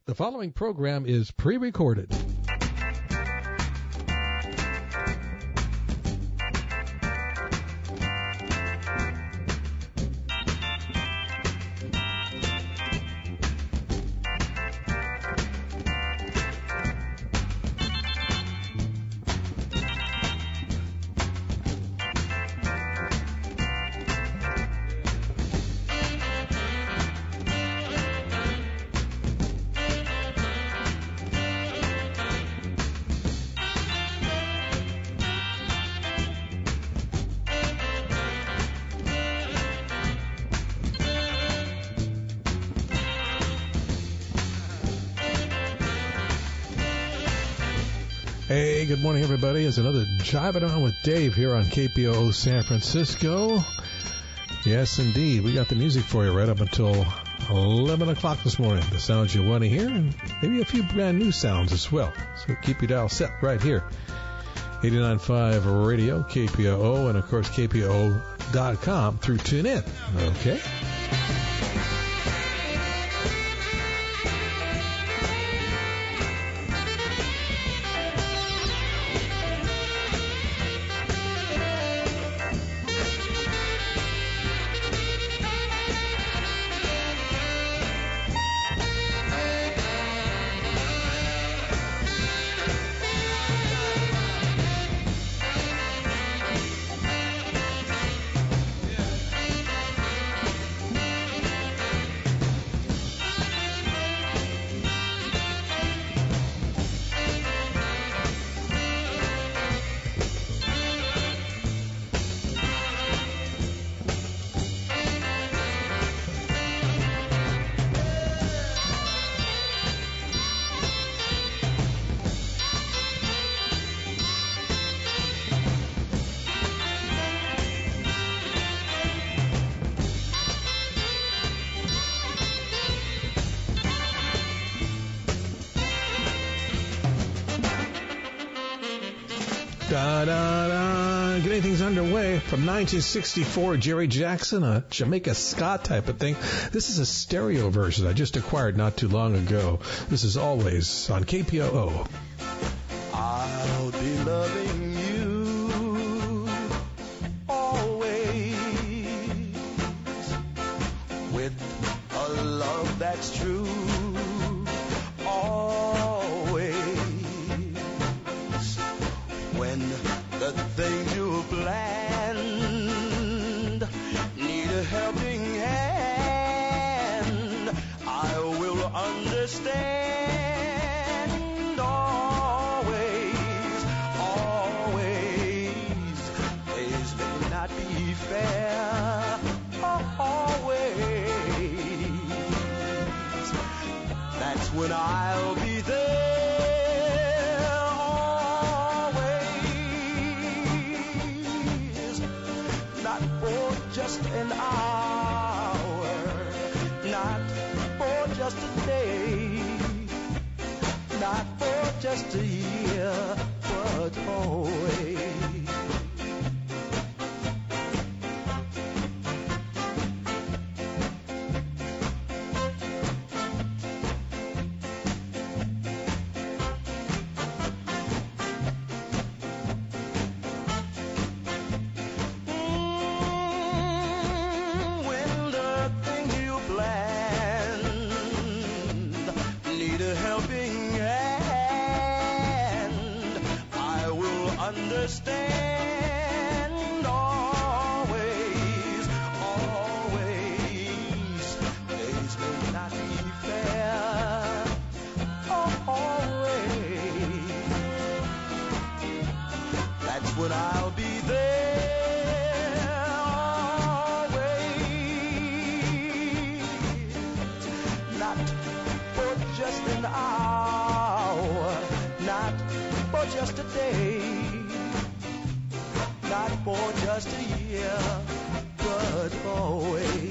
The following program is pre-recorded. Hey, good morning, everybody. It's another Jiving On with Dave here on KPOO San Francisco. Yes, indeed. We got the music for you right up until 11 o'clock this morning. The sounds you want to hear, and maybe a few brand new sounds as well. So keep your dial set right here. 89.5 Radio, KPOO, and of course KPOO.com through TuneIn. Okay? Getting things underway from 1964, Jerry Jackson, a Jamaica ska type of thing. This is a stereo version I just acquired not too long ago. This is Always on KPOO. I'll be loving you always with a love that's true. Always when the things you planned need a helping hand, I will understand. Always, always, days may not be fair. Always, that's when I'll be there. Just an hour, not for just a day, not for just a year, but always. Understand. Always, always, days may not be fair. Always, that's when I'll be there. Always, not for just an hour, not for just a day, not for just a year, but always.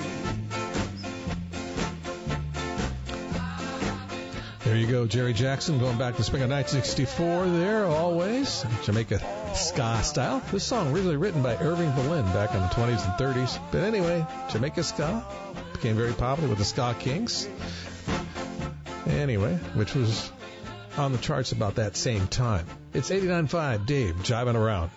There you go, Jerry Jackson, going back to spring of 1964 there, Always. Jamaica ska style. This song originally written by Irving Berlin back in the 20s and 30s. But anyway, Jamaica ska became very popular with the Ska Kings. Anyway, which was on the charts about that same time. It's 89.5 Dave jiving around.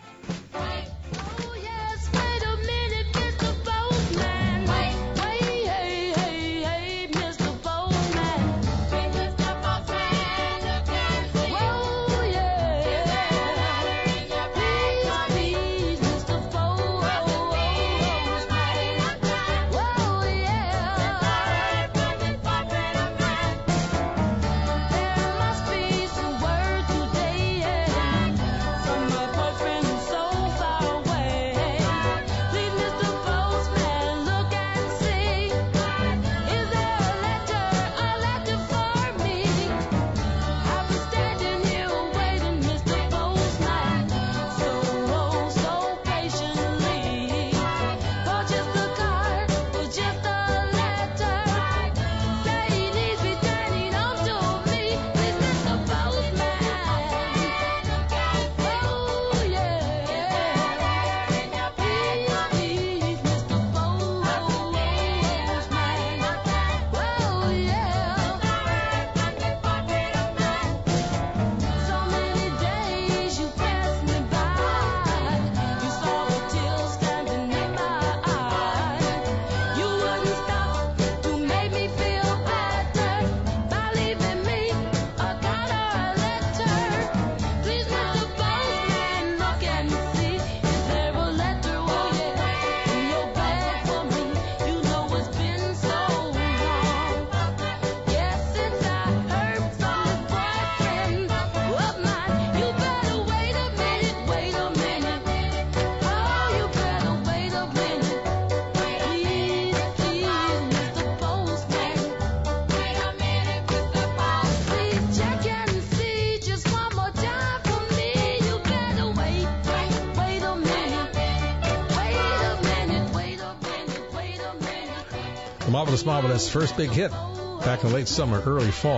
Marvelous Marvelous' first big hit back in late summer, early fall,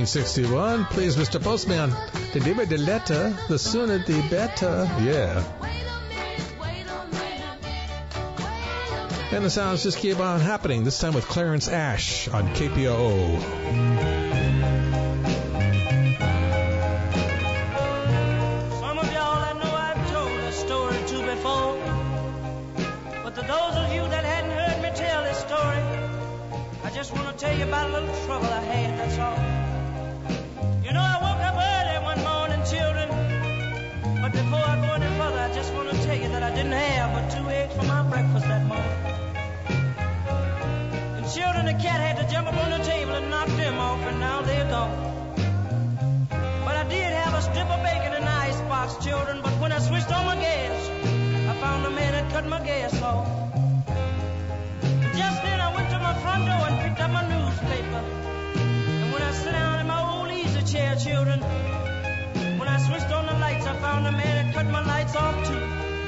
1961. Please, Mr. Postman, deliver the letter, the sooner the better. Yeah. And the sounds just keep on happening, this time with Clarence Ash on KPOO. Some of y'all I know I've told a story to before, but to those of you that hadn't heard me tell this story, I just want to tell you about a little trouble I had, that's all. You know, I woke up early one morning, children, but before I go any further, I just want to tell you that I didn't have but 2 eggs for my breakfast that morning. And children, the cat had to jump up on the table and knock them off, and now they're gone. But I did have a strip of bacon in the icebox, children, but when I switched on my gas, I found the man had cut my gas off. Just then I went to my front door and picked up my newspaper. And when I sat down in my old easy chair, children, when I switched on the lights, I found a man had cut my lights off too.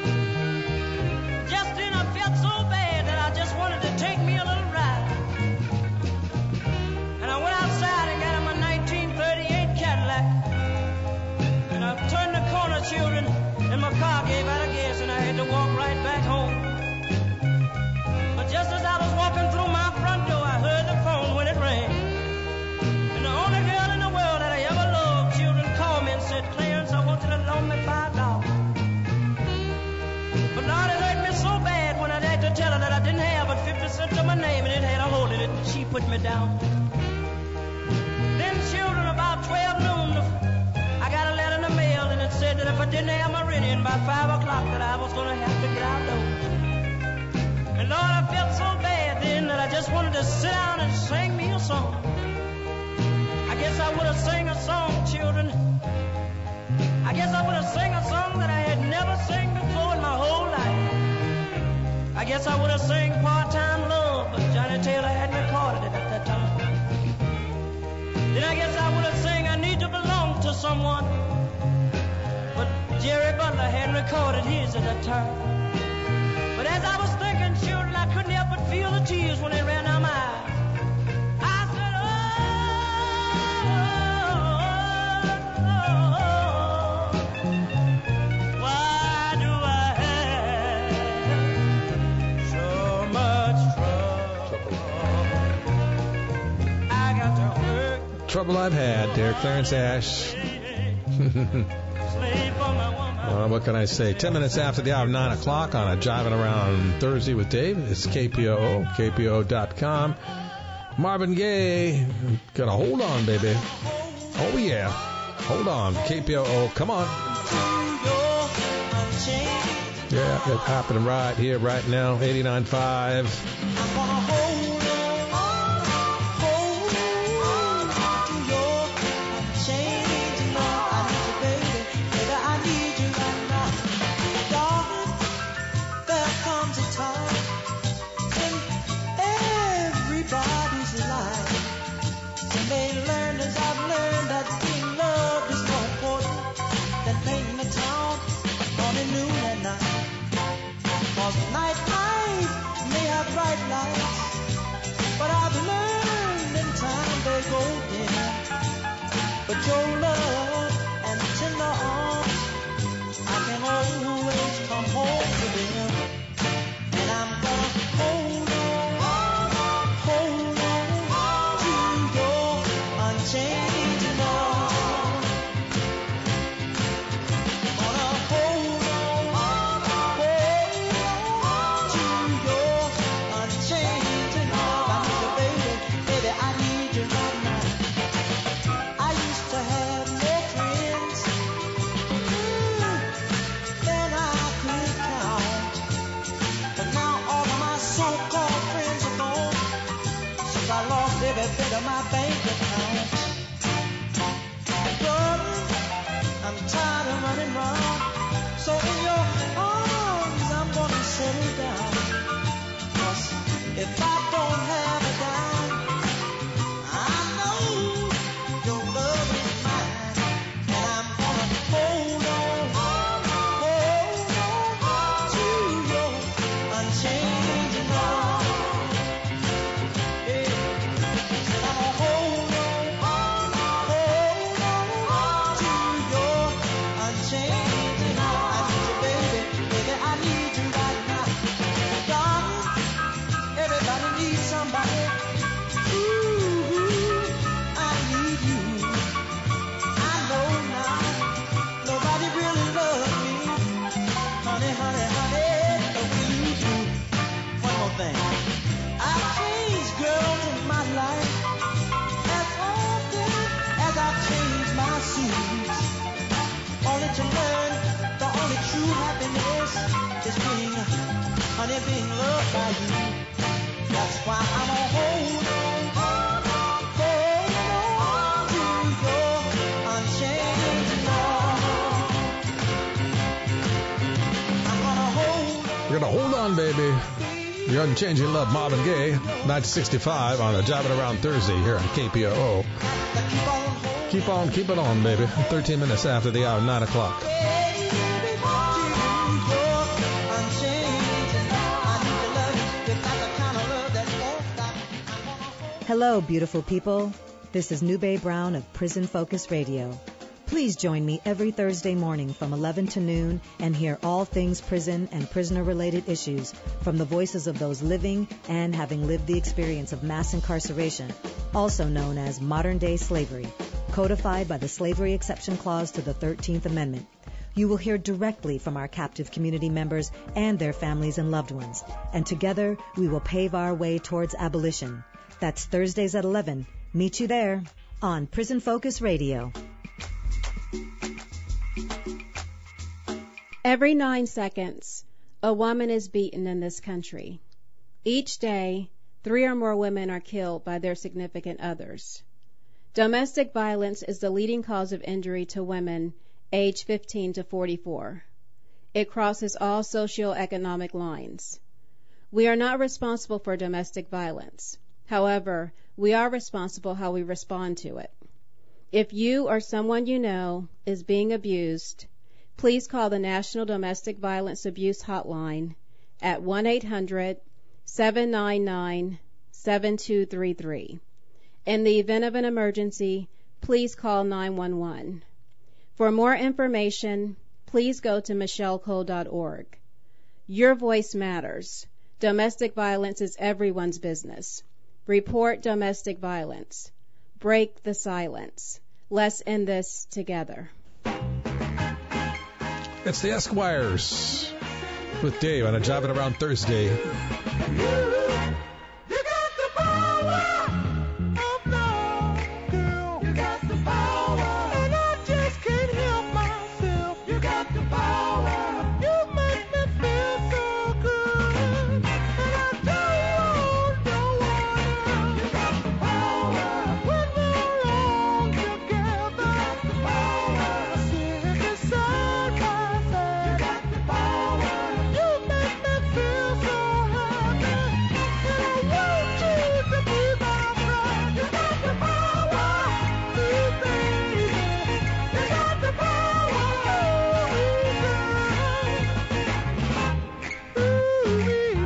Just then I felt so bad that I just wanted to take me a little ride. And I went outside and got in my 1938 Cadillac. And I turned the corner, children, and my car gave out of gas and I had to walk right back home. Just as I was walking through my front door, I heard the phone when it rang. And the only girl in the world that I ever loved, children, called me and said, Clarence, I want you to loan me $5. But Lord, it hurt me so bad when I had to tell her that I didn't have but 50 cents to my name and it had a hole in it, and she put me down. Then, children, about 12 noon, I got a letter in the mail and it said that if I didn't have my rent in by 5 o'clock, that I was going to have to get out those. And Lord, I felt so bad then that I just wanted to sit down and sing me a song. I guess I would have sang a song, children. I guess I would have sang a song that I had never sang before in my whole life. I guess I would have sang Part-Time Love, but Johnny Taylor hadn't recorded it at that time. Then I guess I would have sang I Need to Belong to Someone, but Jerry Butler hadn't recorded his at that time. But as I was thinking, children, I couldn't help but feel the tears when they ran down my eyes. I said, why do I have so much trouble? I got to work trouble I've had, dear Clarence Ash. What can I say? 10 minutes after the hour, 9 o'clock on a Jiving Around Thursday with Dave. It's KPOO, KPOO.com. Marvin Gaye, gonna hold on, baby. Oh, yeah. Hold on. KPOO, come on. Yeah, it's happening right here, right now. 89.5. But your love and tender arms, I can always come home to them. And I'm gonna hold on to your unchanging love. Gonna hold on to your unchanging love. I need you, baby, baby, I need you right now. Every bit of my bank account. But I'm tired of running round. So in your arms I'm gonna settle down. 'Cause if I don't have a dime, I know your love is mine. And I'm gonna hold on to your unchanging love. Being loved by you. That's why I'm gonna hold on to your unchanging love. I'm gonna hold on. We're gonna hold on, baby. Your unchanging love, Marvin Gaye, 1965 on a Jiving Around Thursday here on KPOO. Keep on, keep it on, baby. 13 minutes after the hour, 9 o'clock. Hello, beautiful people. This is Nube Brown of Prison Focus Radio. Please join me every Thursday morning from 11 to noon and hear all things prison and prisoner-related issues from the voices of those living and having lived the experience of mass incarceration, also known as modern-day slavery, codified by the Slavery Exception Clause to the 13th Amendment. You will hear directly from our captive community members and their families and loved ones, and together we will pave our way towards abolition. That's Thursdays at 11. Meet you there on Prison Focus Radio. Every 9 seconds, a woman is beaten in this country. Each day, 3 or more women are killed by their significant others. Domestic violence is the leading cause of injury to women aged 15 to 44. It crosses all socioeconomic lines. We are not responsible for domestic violence. However, we are responsible how we respond to it. If you or someone you know is being abused, please call the National Domestic Violence Abuse Hotline at 1-800-799-7233. In the event of an emergency, please call 911. For more information, please go to michellecole.org. Your voice matters. Domestic violence is everyone's business. Report domestic violence. break the silence. Let's end this together. It's the Esquires with Dave on a Jiving Around Thursday. You got the power of love, girl. You got the power, and I just can't help myself. You got the power. You make me feel so good, and I don't know what else. You got the power when we're all together. The power, sitting side by side. You got the power. You make me feel so happy, and I want you to be my friend. You got the power, ooh baby. You got the power, ooh baby.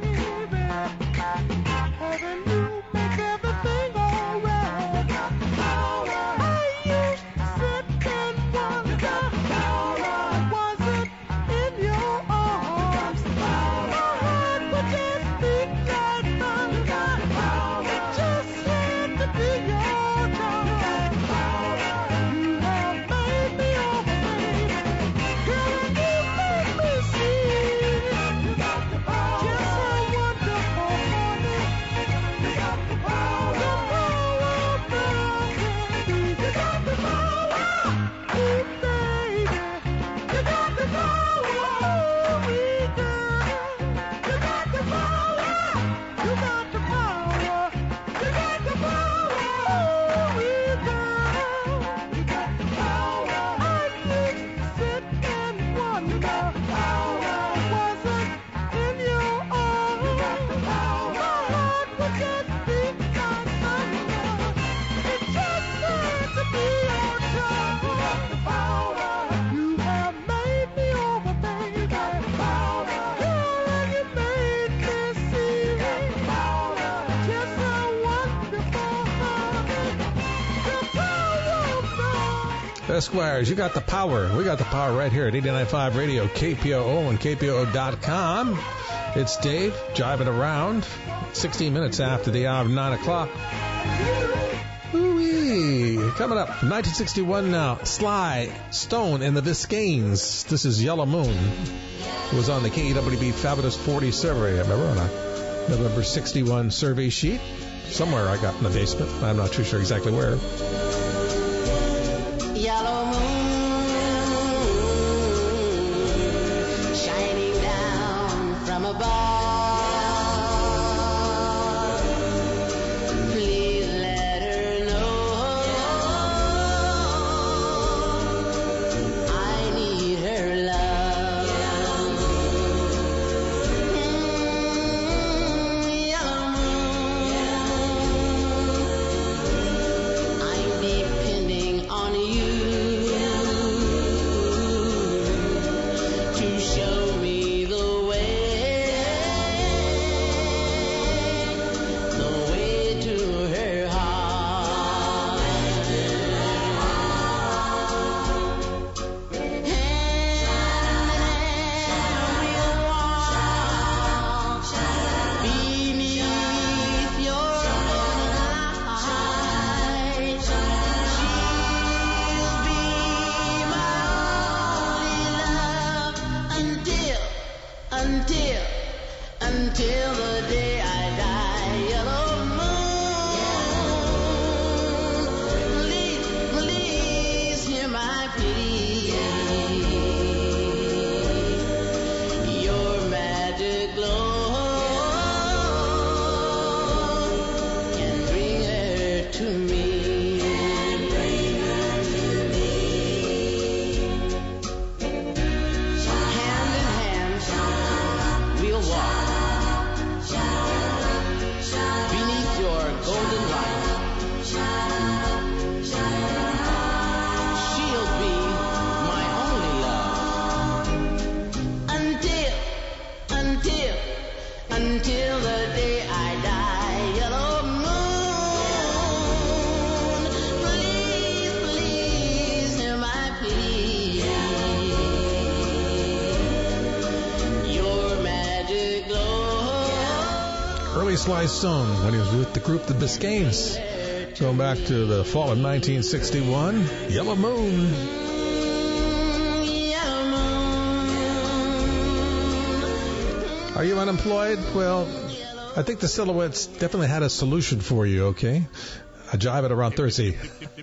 Having you make everything alright. I used to sit and wonder, was it in your arms? My heart would just beat like thunder. It just had to be your time. You have made me your baby, girl, and you make me see just how wonderful, honey. You got the power of love can be. You got the power, ooh baby. You got the power, ooh girl. You got the power. You got the power. You got the power, ooh girl. You got the power. I used to sit and wonder, was it in your arms? My heart would just beat like thunder. It just had to be your time. You have made me over, baby. Girl, and you made me see just how wonderful, honey, the power of love. Esquires, you got the power. We got the power right here at 89.5 Radio, KPOO and KPOO.com. It's Dave, jiving around, 16 minutes after the hour of 9 o'clock. Ooh-wee. Coming up, 1961 now, Sly Stone and the Biscaynes. This is Yellow Moon. It was on the KEWB Fabulous 40 survey, I remember, on a November 61 survey sheet. Somewhere I got in the basement. I'm not too sure exactly where. Yellow moon shining down from above. Please let her know I need her love. Yellow moon, I'm depending on you to show me the way to her heart. Hand in hand we'll walk beneath your moonlight. She'll be my only love until the day I die. Yellow moon, please hear my plea. Your magic glow can bring her to me. Hand in hand, we'll walk beneath your golden light. She'll be my only love until the day I die. Yellow moon, please hear my plea. Your magic glow Early Sly Stone when he was with the group The Biscaynes. Going back to the fall of 1961, Yellow Moon. Are you unemployed? Well, I think the Silhouettes definitely had a solution for you, okay? A jive at around Thursday.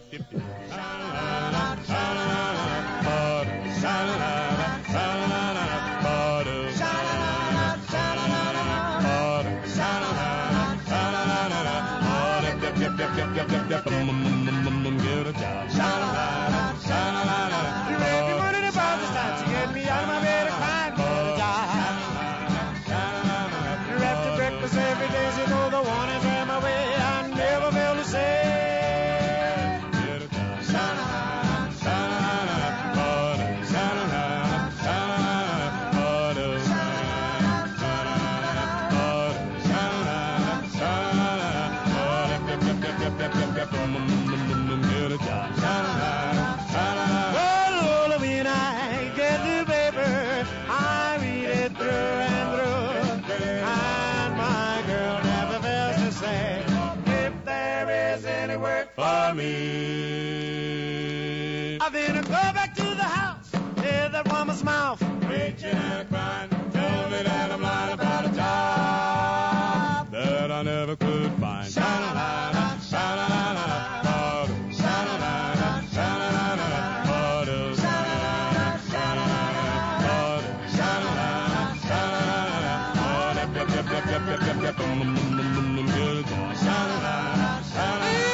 Then I go back to the house, hear that woman's mouth, preaching and crying, tell me that I'm lying about a job that I never could find. Sha-la-la-la, sha-la-la-la, bottle, sha-la-la-la, sha-la-la-la, bottle, sha-la-la-la, sha-la-la-la, bottle, sha-la-la-la, sha-la-la-la, bottle, yep, yep, yep, yep, yep, yep, good, sha-la-la-la, sha-la-la-la.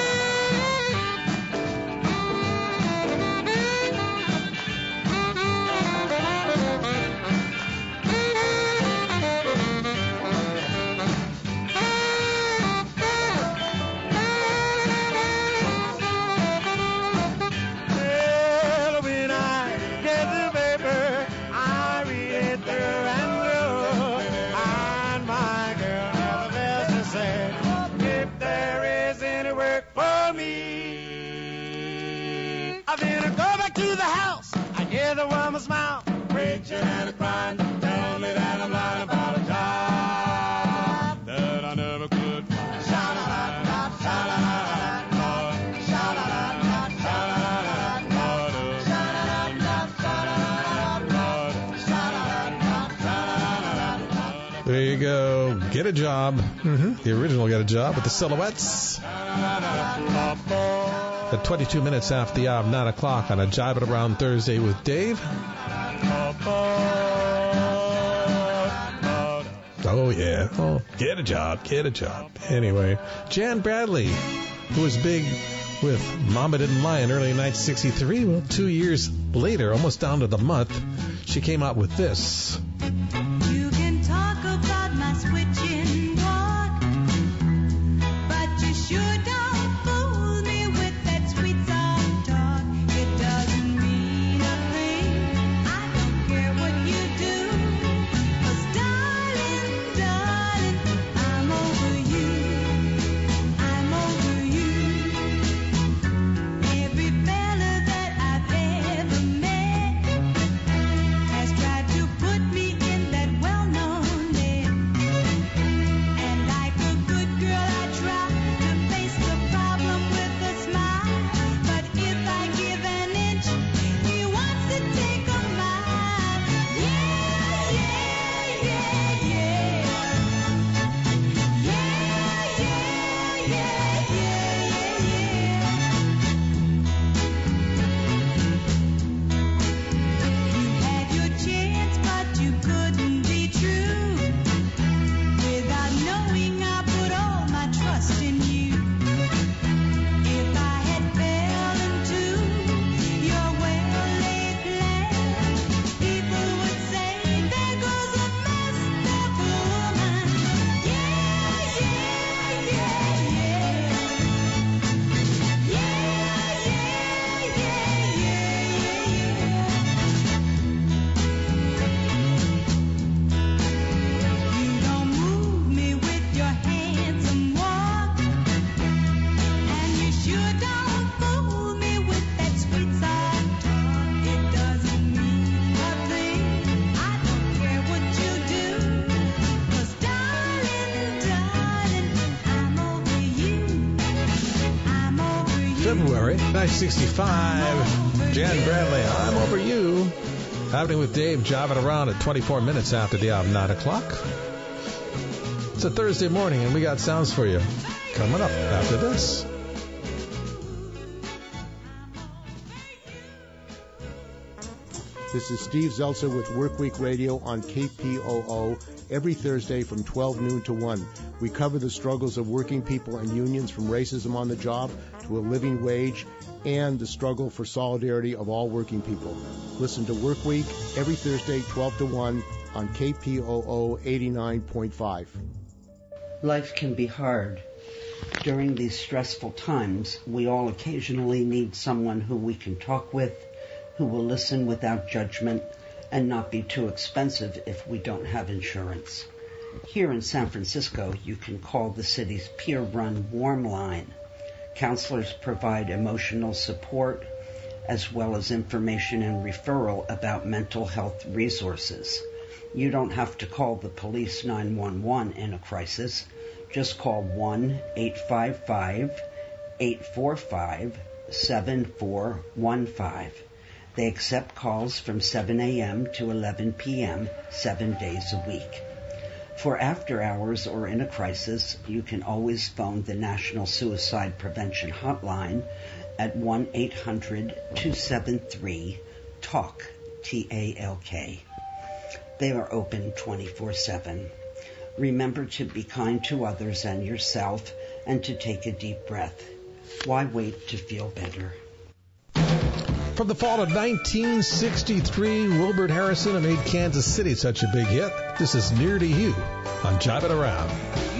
The woman's mouth, preaching and crying, tell me that I'm lying about a job that I never could find. Sha-la-la-la, sha-la-la-la, sha-la-la-la, sha-la-la-la, sha-la-la-la. There you go. Get a job. The original Get a Job with the Silhouettes. At 22 minutes after the hour of 9 o'clock on a Jive It Around Thursday with Dave. Oh, yeah. Oh, get a job, get a job. Anyway, Jan Bradley, who was big with Mama Didn't Lie in early 1963. Well, 2 years later, almost down to the month, she came out with this. You can talk about my switching walk, but you sure don't fool me with that sweet soft talk. It doesn't mean a thing. I don't care what you do, 'cause darling, darling, I'm over you. I'm over you. Every fella that I've ever met has tried to put me February 1965. Jan Bradley, I'm Over You. Happening with Dave, jiving around at 24 minutes after the hour, 9 o'clock. It's a Thursday morning, and we got sounds for you coming up after this. This is Steve Zeltzer with Workweek Radio on KPOO every Thursday from 12 noon to 1. We cover the struggles of working people and unions, from racism on the job to a living wage, and the struggle for solidarity of all working people. Listen to Workweek every Thursday 12 to 1 on KPOO 89.5. Life can be hard. During these stressful times, we all occasionally need someone who we can talk with, who will listen without judgment and not be too expensive if we don't have insurance. Here in San Francisco, you can call the city's peer-run Warm Line. Counselors provide emotional support as well as information and referral about mental health resources. You don't have to call the police 911 in a crisis. Just call 1-855-845-7415. They accept calls from 7 a.m. to 11 p.m. 7 days a week. For after hours or in a crisis, you can always phone the National Suicide Prevention Hotline at 1-800-273-TALK, T-A-L-K. They are open 24/7. Remember to be kind to others and yourself, and to take a deep breath. Why wait to feel better? From the fall of 1963, Wilbert Harrison and made Kansas City such a big hit. This is Near to You on Jiving Around.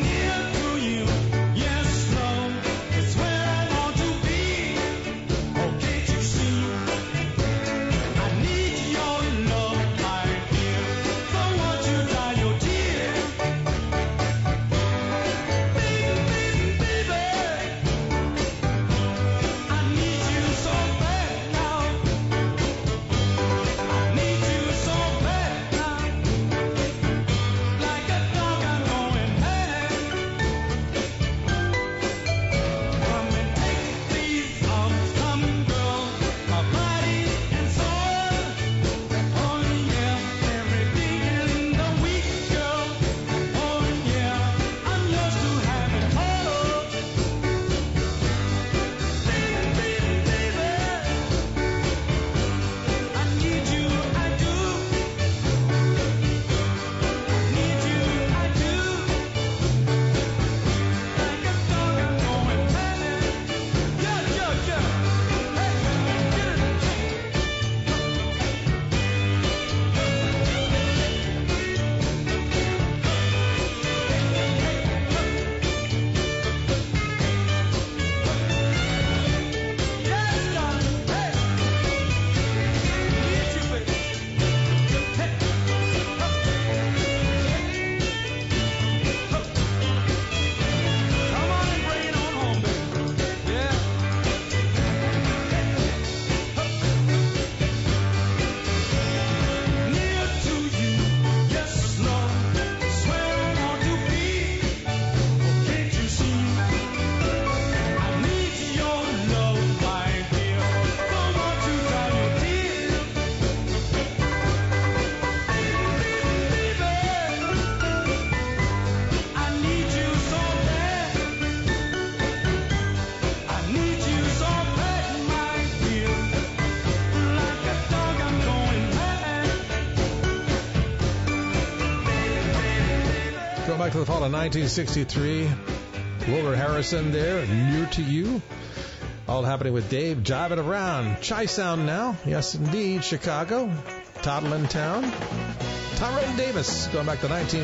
Back to the fall of 1963. Wilbert Harrison there, Near to You. All happening with Dave, jiving around. Chi Sound now. Yes, indeed. Chicago. Toddlin Town. Tyrone Davis, going back to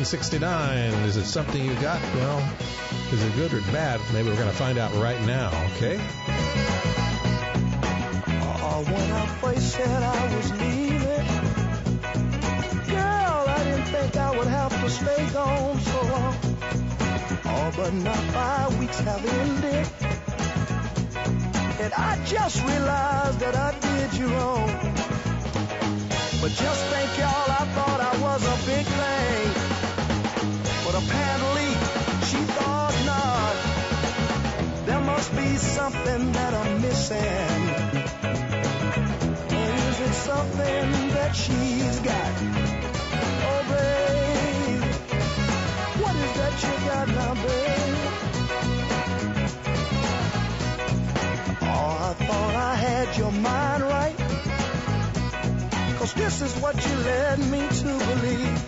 1969. Is it something you got? Well, is it good or bad? Maybe we're going to find out right now, okay? When I first said I was leaving, girl, I didn't think I would have to stay gone so long. Oh, but now 5 weeks have ended, and I just realized that I did you wrong. But just think, y'all, I thought I was a big thing, but apparently she thought not. There must be something that I'm missing. missing? Is it something that she's got? Oh, babe, what is that you got now, babe? Oh, I thought I had your mind right, 'cause this is what you led me to believe.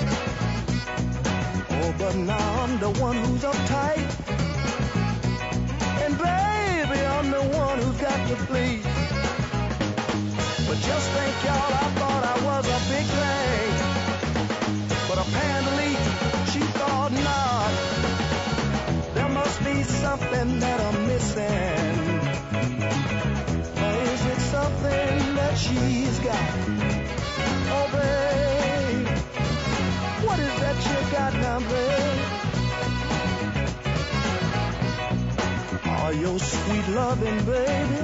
Oh, but now I'm the one who's uptight, and baby, I'm the one who's got to please. But just think, y'all, I thought I was a big thing, but apparently she thought not. There must be something that I'm missing. Or is it something that she's got? Oh, babe, what is that you got now, babe? Oh, your sweet loving, baby,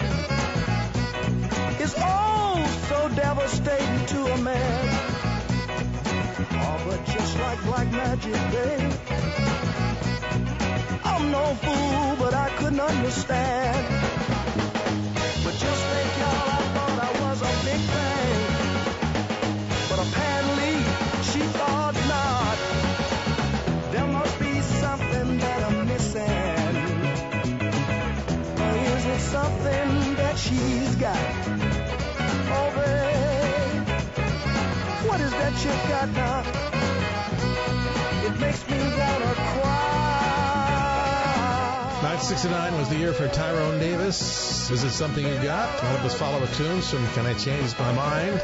is oh so devastating to a man. Oh, but just like black magic, babe, I'm no fool, but I couldn't understand. But just think, y'all, I thought I was a big thing, but apparently she thought not. There must be something that I'm missing. Or is it something that she's got? Oh, babe, what is that you got now? It makes me wanna cry. 1969 was the year for Tyrone Davis. Is it something you got? To help us follow a tune from Can I Change My Mind?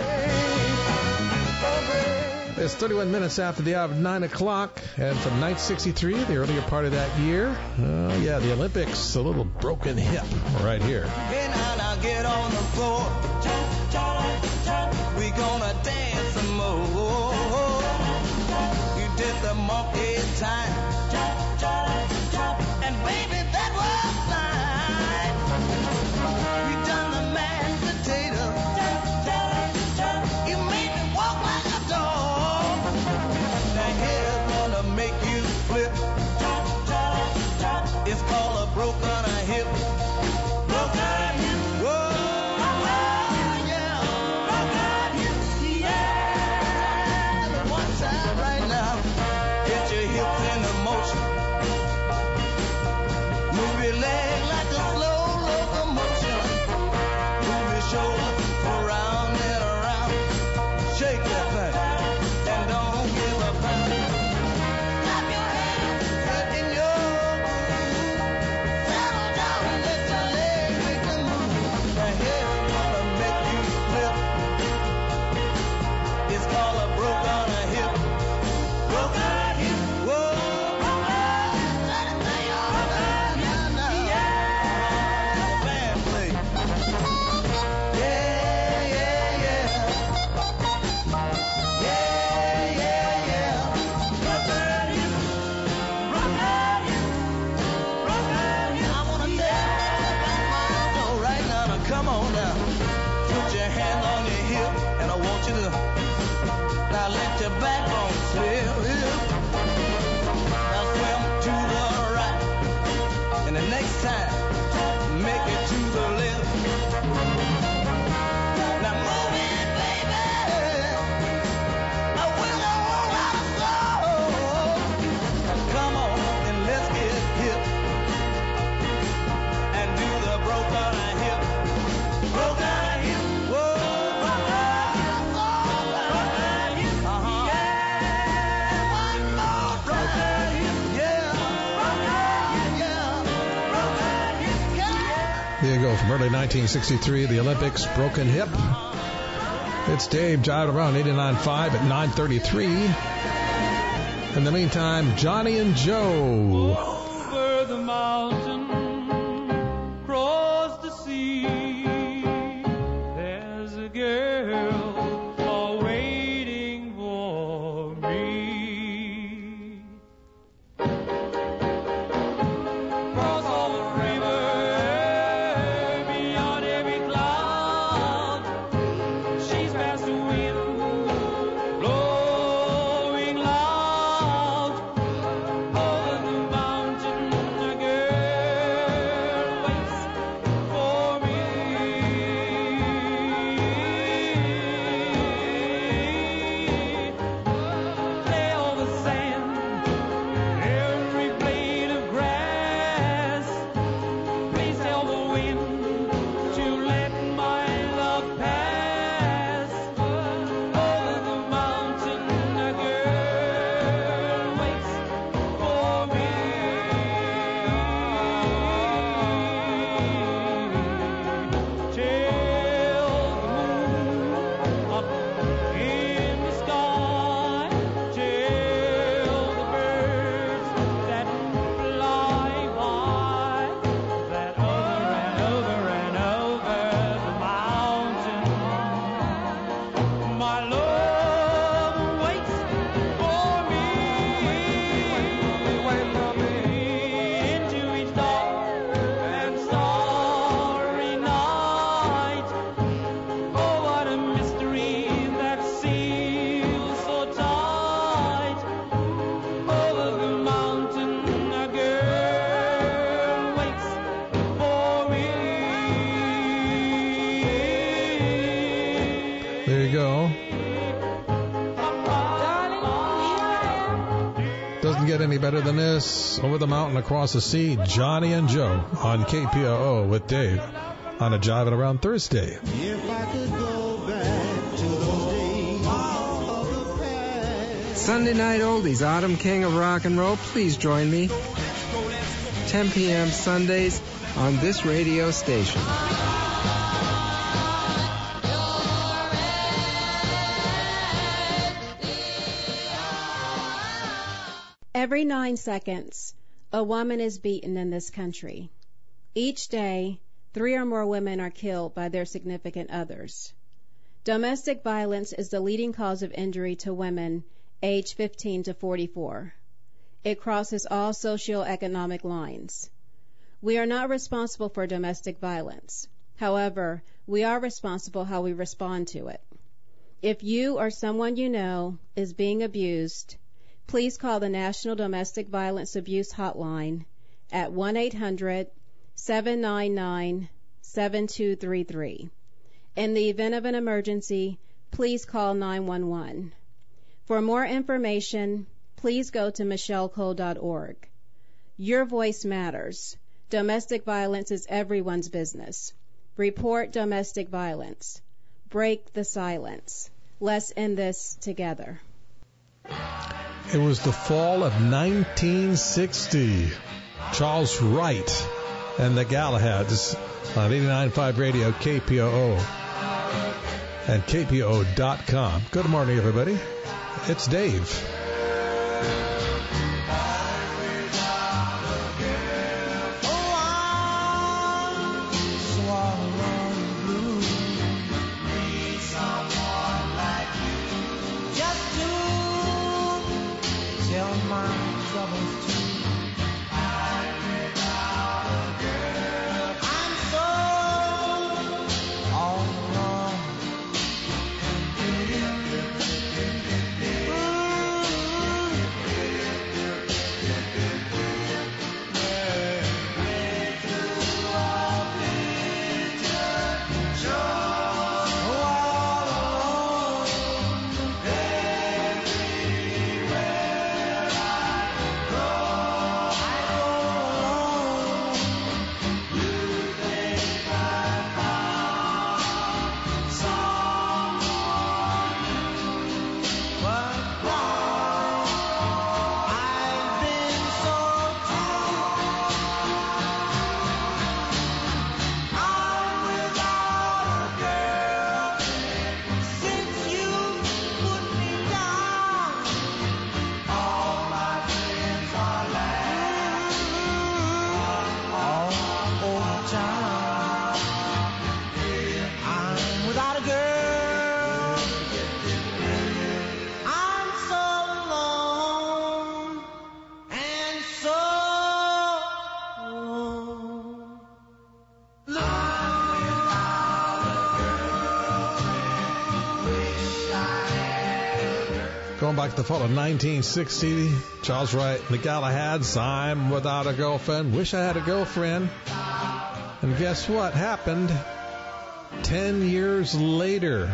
It's 31 minutes after the hour of 9 o'clock. And from 1963, the earlier part of that year, yeah, the Olympics, a little broken hip right here. Hey, now get on the floor. We gonna dance some more. You did the monkey time. And baby, that was fine. You done the mashed potato. You made me walk like a dog. Now here's gonna make you flip. It's called a broken hip. Broken hip. Whoa. From early 1963, the Olympics, broken hip. It's Dave driving around 89.5 at 9:33. In the meantime, Johnny and Joe. Over the mountain, across the sea, there's a girl all waiting for me. Cross all the river. Girl get any better than this. Over the mountain, across the sea, Johnny and Joe on KPOO with Dave on a Jiving Around Thursday. If I could go back to those days of the past. Sunday Night Oldies, Autumn King of Rock and Roll. Please join me. 10 p.m. Sundays on this radio station. Every 9 seconds, a woman is beaten in this country. Each day, 3 or more women are killed by their significant others. Domestic violence is the leading cause of injury to women aged 15 to 44. It crosses all socioeconomic lines. We are not responsible for domestic violence. However, we are responsible how we respond to it. If you or someone you know is being abused, please call the National Domestic Violence Abuse Hotline at 1-800-799-7233. In the event of an emergency, please call 911. For more information, please go to michellecole.org. Your voice matters. Domestic violence is everyone's business. Report domestic violence. Break the silence. Let's end this together. It was the fall of 1960. Charles Wright and the Galahads on 89.5 Radio KPOO and KPOO.com. Good morning, everybody. It's Dave. Going back to the fall of 1960, Charles Wright and the Galahads, I'm without a girlfriend, wish I had a girlfriend. And guess what happened 10 years later?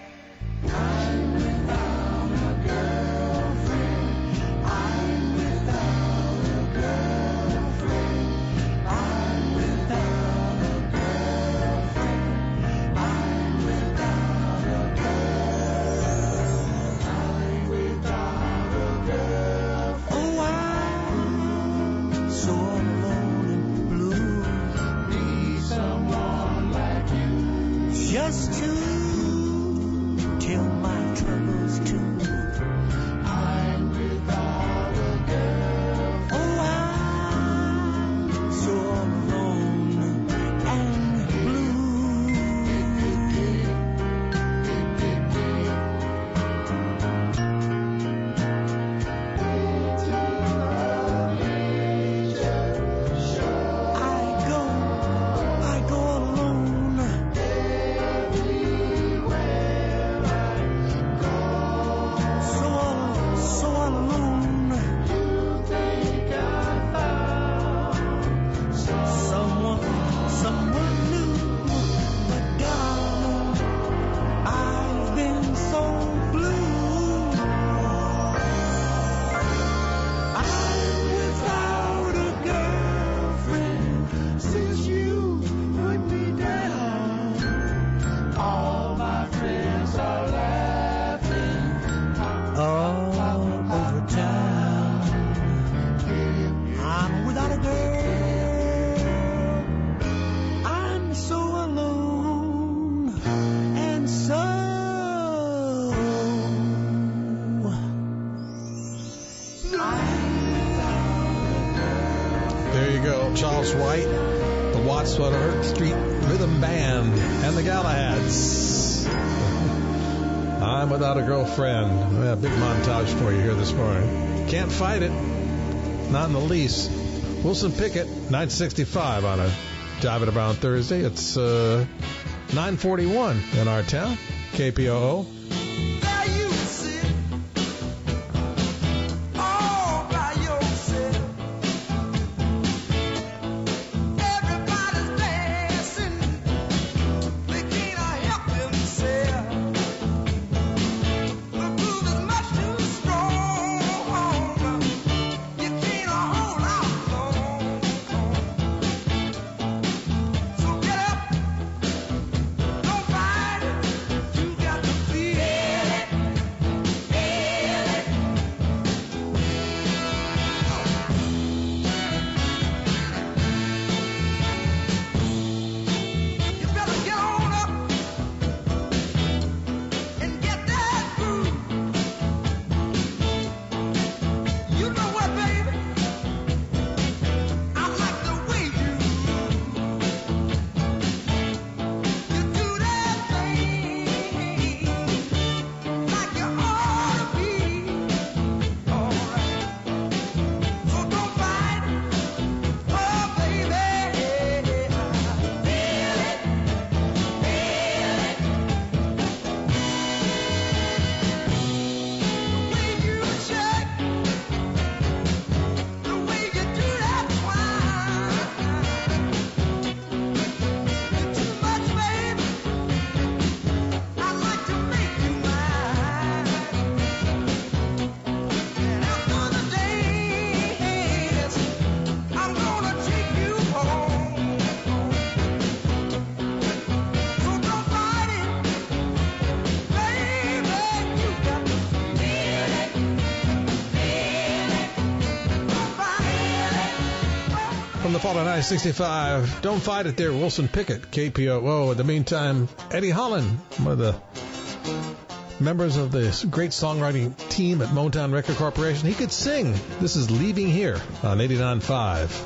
Just to tell my troubles to. I'm without a girl. Oh, I'm so alone and I go alone. Earl Charles White, the Watts Street Rhythm Band, and the Galahads. I'm Without a Girlfriend. We have a big montage for you here this morning. Can't fight it. Not in the least. Wilson Pickett, 965 on a Jive at Brown Thursday. It's 9:41 in our town. KPOO. From the fall of 965, Don't Fight It there, Wilson Pickett, KPOO. In the meantime, Eddie Holland, one of the members of this great songwriting team at Motown Record Corporation. He could sing. This is Leaving Here on 89.5.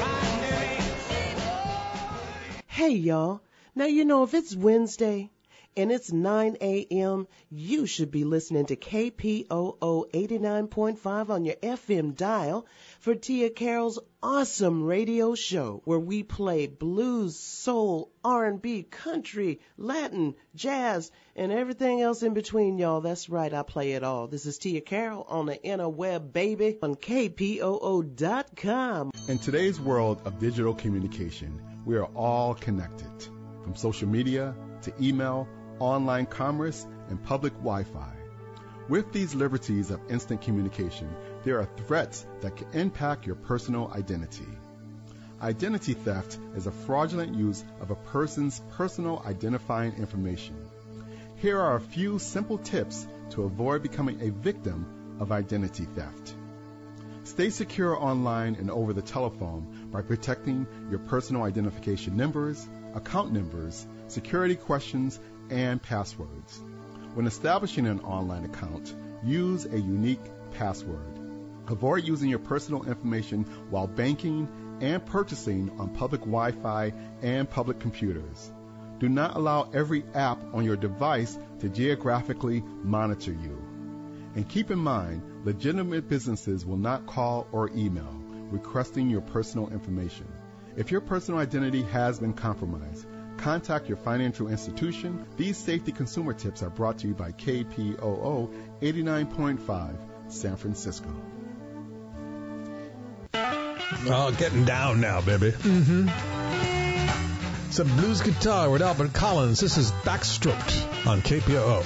Hey, y'all. Now, you know, if it's Wednesday and it's 9 a.m., you should be listening to KPOO 89.5 on your FM dial for Tia Carroll's awesome radio show where we play blues, soul, R&B, country, Latin, jazz, and everything else in between, y'all. That's right, I play it all. This is Tia Carroll on the interweb, baby, on KPOO.com. In today's world of digital communication, we are all connected, from social media to email, online commerce, and public Wi-Fi. With these liberties of instant communication, there are threats that can impact your personal identity. Identity theft is a fraudulent use of a person's personal identifying information. Here are a few simple tips to avoid becoming a victim of identity theft. Stay secure online and over the telephone by protecting your personal identification numbers, account numbers, security questions, and passwords. When establishing an online account, use a unique password. Avoid using your personal information while banking and purchasing on public Wi-Fi and public computers. Do not allow every app on your device to geographically monitor you. And keep in mind, legitimate businesses will not call or email requesting your personal information. If your personal identity has been compromised, contact your financial institution. These safety consumer tips are brought to you by KPOO 89.5 San Francisco. Oh, getting down now, baby. Some blues guitar with Albert Collins. This is Backstrokes on KPOO.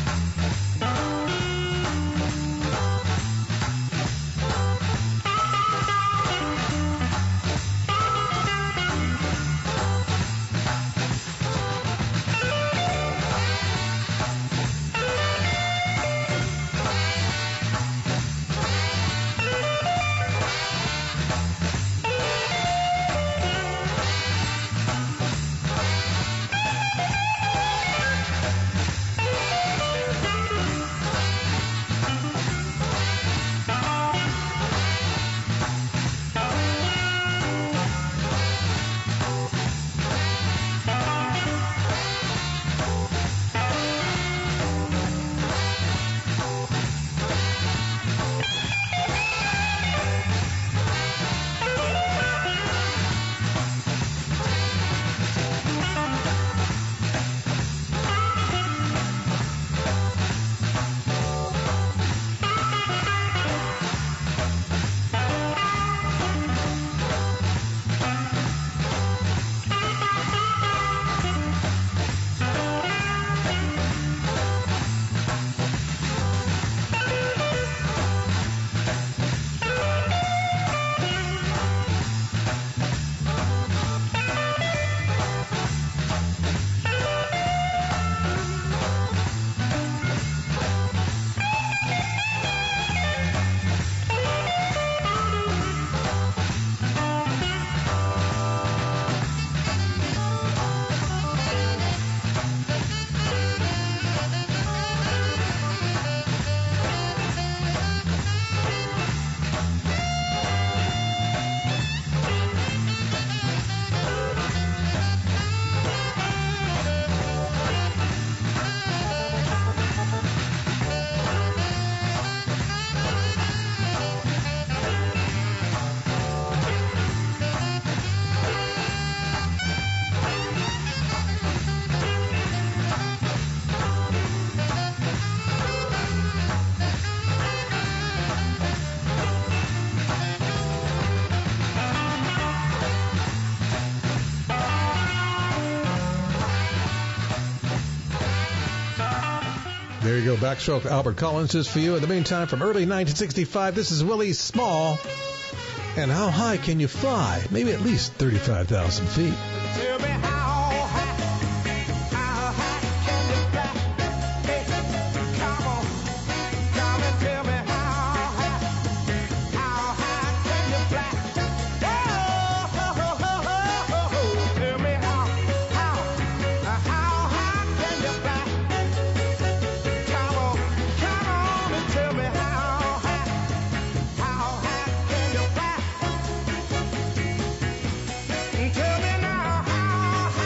There you go. Backstroke Albert Collins is for you. In the meantime, from early 1965, this is Willie Small. And How High Can You Fly? Maybe at least 35,000 feet. Tell me how high can you fly? Hey, come on, come and tell me how high can you fly? Oh, tell me how high can you fly? Come on and tell me how high can you fly? Tell me now how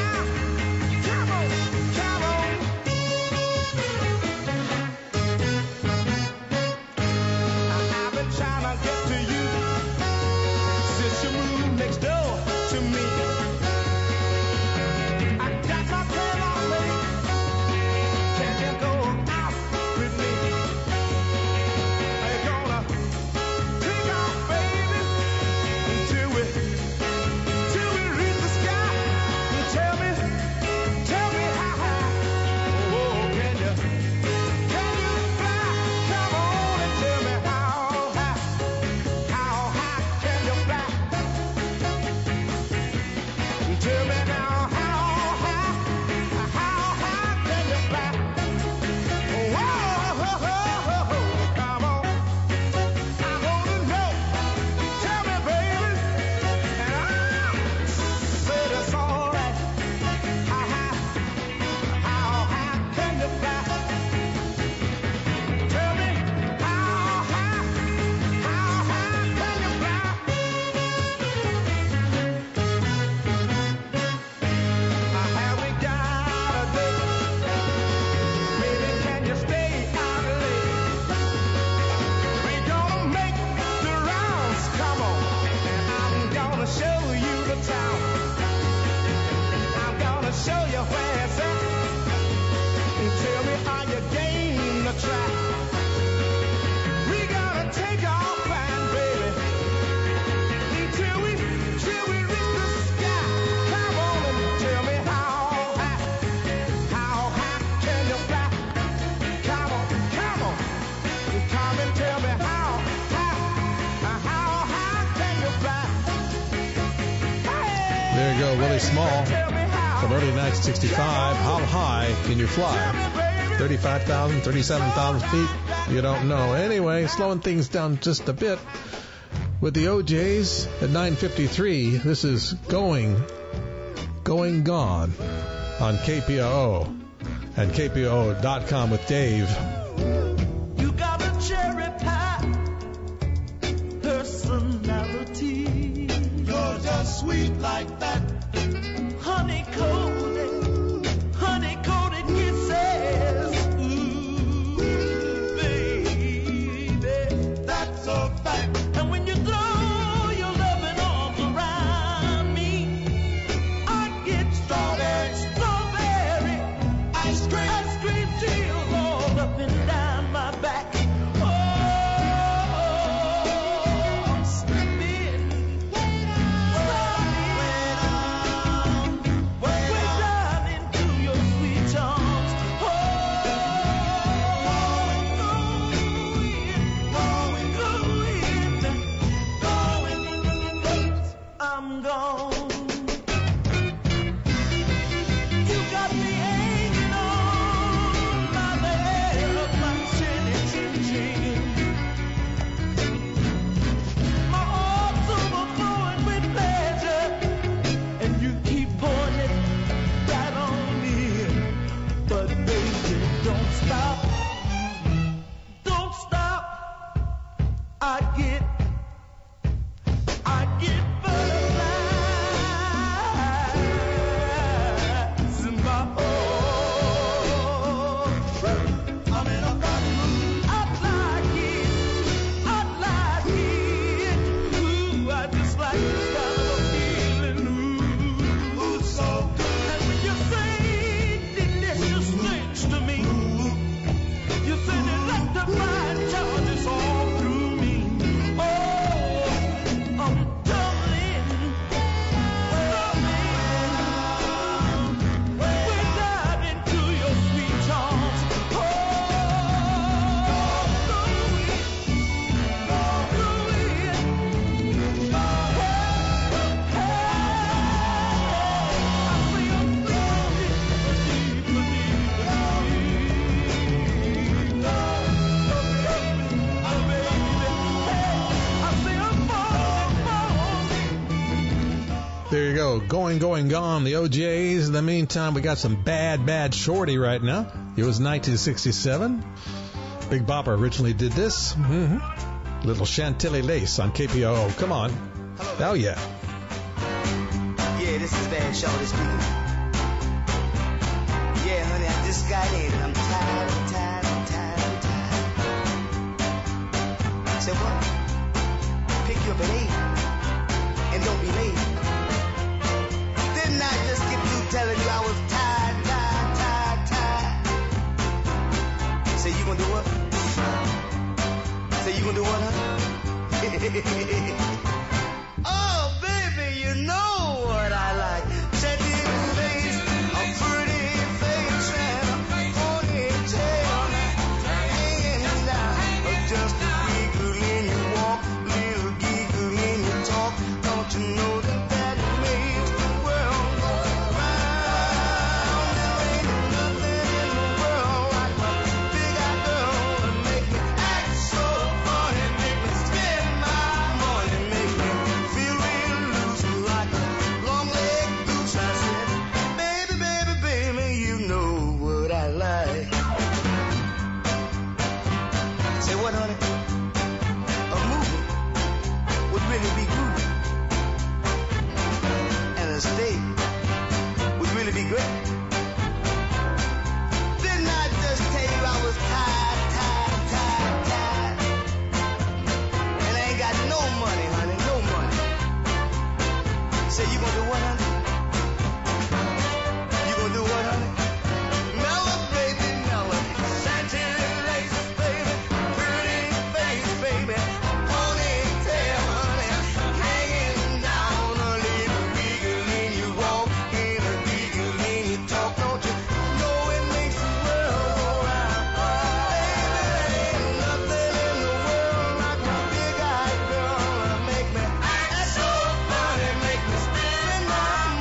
There you go, Willie Small from early 1965. How high can you fly? 35,000, 37,000 feet? You don't know. Anyway, slowing things down just a bit with the OJs at 9:53. This is Going Gone on KPOO and KPOO.com with Dave. You got a cherry pie personality. You're just sweet like that. Honey coated kisses. Ooh, baby, that's a fact. And when you throw your loving arms around me, I get strawberry ice cream chills all up and down my back. Oh, I'm slipping way down into your sweet arms. Oh, going, I'm gone. You got me hanging on by the hair of my chinny chin chin. My arms overflowing with pleasure, and you keep pouring it right on in. But baby, don't stop, don't stop. I get butterflies in my heart. I'm in a bad mood. I like it. Ooh, I just like this kind of a feeling. Ooh, so good. And when you say delicious things to me, you send electrifying charges all through me. Oh, I'm tumbling way down into your sweet charms. Oh, There you go, Going Gone, the OJs. In the meantime, we got some Bad Shorty right now. It was 1967. Big Bopper originally did this. Little Chantilly Lace on KPOO. Come on. Oh, yeah. Yeah, this is Bad Shorty speaking. Yeah, honey, I just got in and I'm tired. Say what? Pick you up at 8 and don't be late. Didn't I just get through telling you I was tired? Say you gonna do what? Say you gonna do what, honey? Oh, baby, you know what I like. Chantilly lace, a pretty face, and a ponytail hanging down. Just a wiggle in your walk, little giggle in your talk. Don't you know that makes the world go round? There ain't nothing in the world like my big-eyed girl to make me act so funny, make me spend my money, make me feel real loose like a long-legged goose. I said, baby, you know what I like. Say what, honey? A movie would really be groovy, and a steak would really be great. Didn't I just tell you I was tired? And I ain't got no money, honey, no money. Say you gonna do what, honey? You gonna do what, honey? Mellow, baby, mellow. Chantilly lace, baby. Pretty face, baby. Ponytail, honey. Hanging down a little wiggle in your walk, and a giggle in your talk. Don't you know it makes the world go round? Baby, ain't nothing in the world like my big-eyed girl to make me act so funny, make me spend my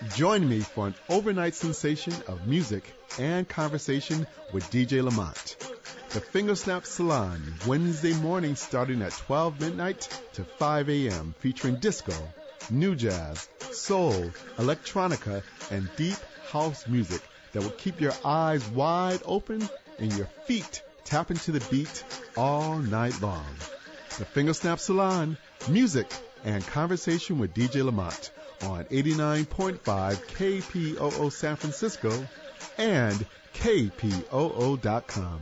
Join me for an overnight sensation of music and conversation with DJ Lamont. The Fingersnap Salon, Wednesday morning starting at 12 midnight to 5 a.m., featuring disco, new jazz, soul, electronica, and deep house music that will keep your eyes wide open and your feet tapping to the beat all night long. The Fingersnap Salon, music and conversation with DJ Lamont on 89.5 KPOO San Francisco and KPOO.com.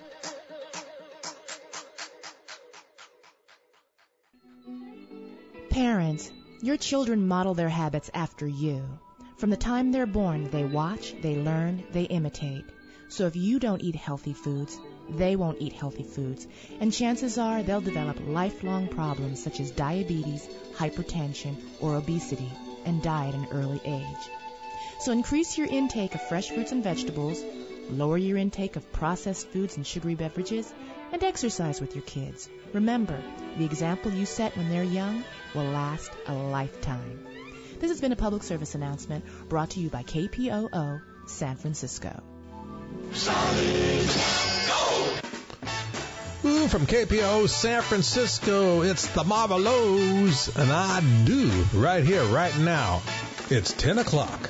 Parents, your children model their habits after you. From the time they're born, they watch, they learn, they imitate. So if you don't eat healthy foods, they won't eat healthy foods. And chances are they'll develop lifelong problems such as diabetes, hypertension, or obesity, and die at an early age. So increase your intake of fresh fruits and vegetables, lower your intake of processed foods and sugary beverages, and exercise with your kids. Remember, the example you set when they're young will last a lifetime. This has been a public service announcement brought to you by KPOO San Francisco. Ooh, from KPOO San Francisco, it's the Marvelows, and I do right here, right now. It's 10 o'clock.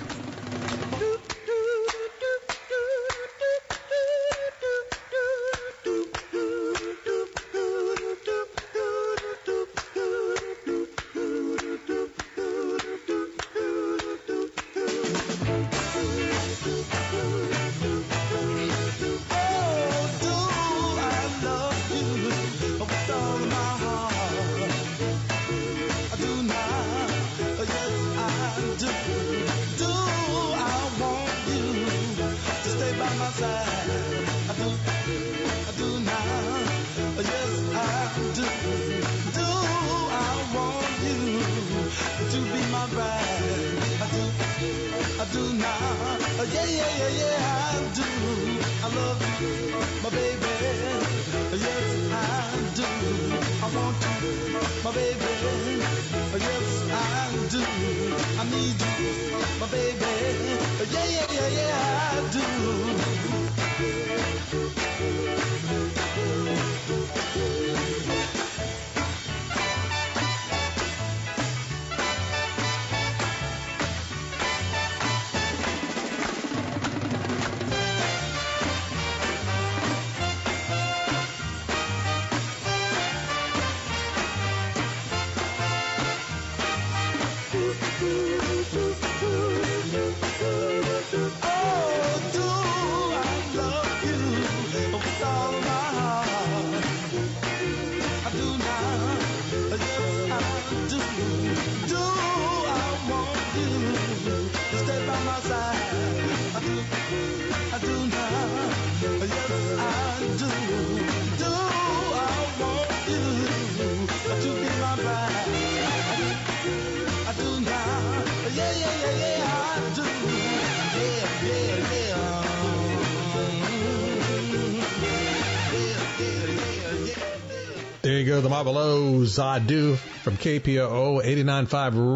There you go, the Marvelows, I Do, from KPOO 89.5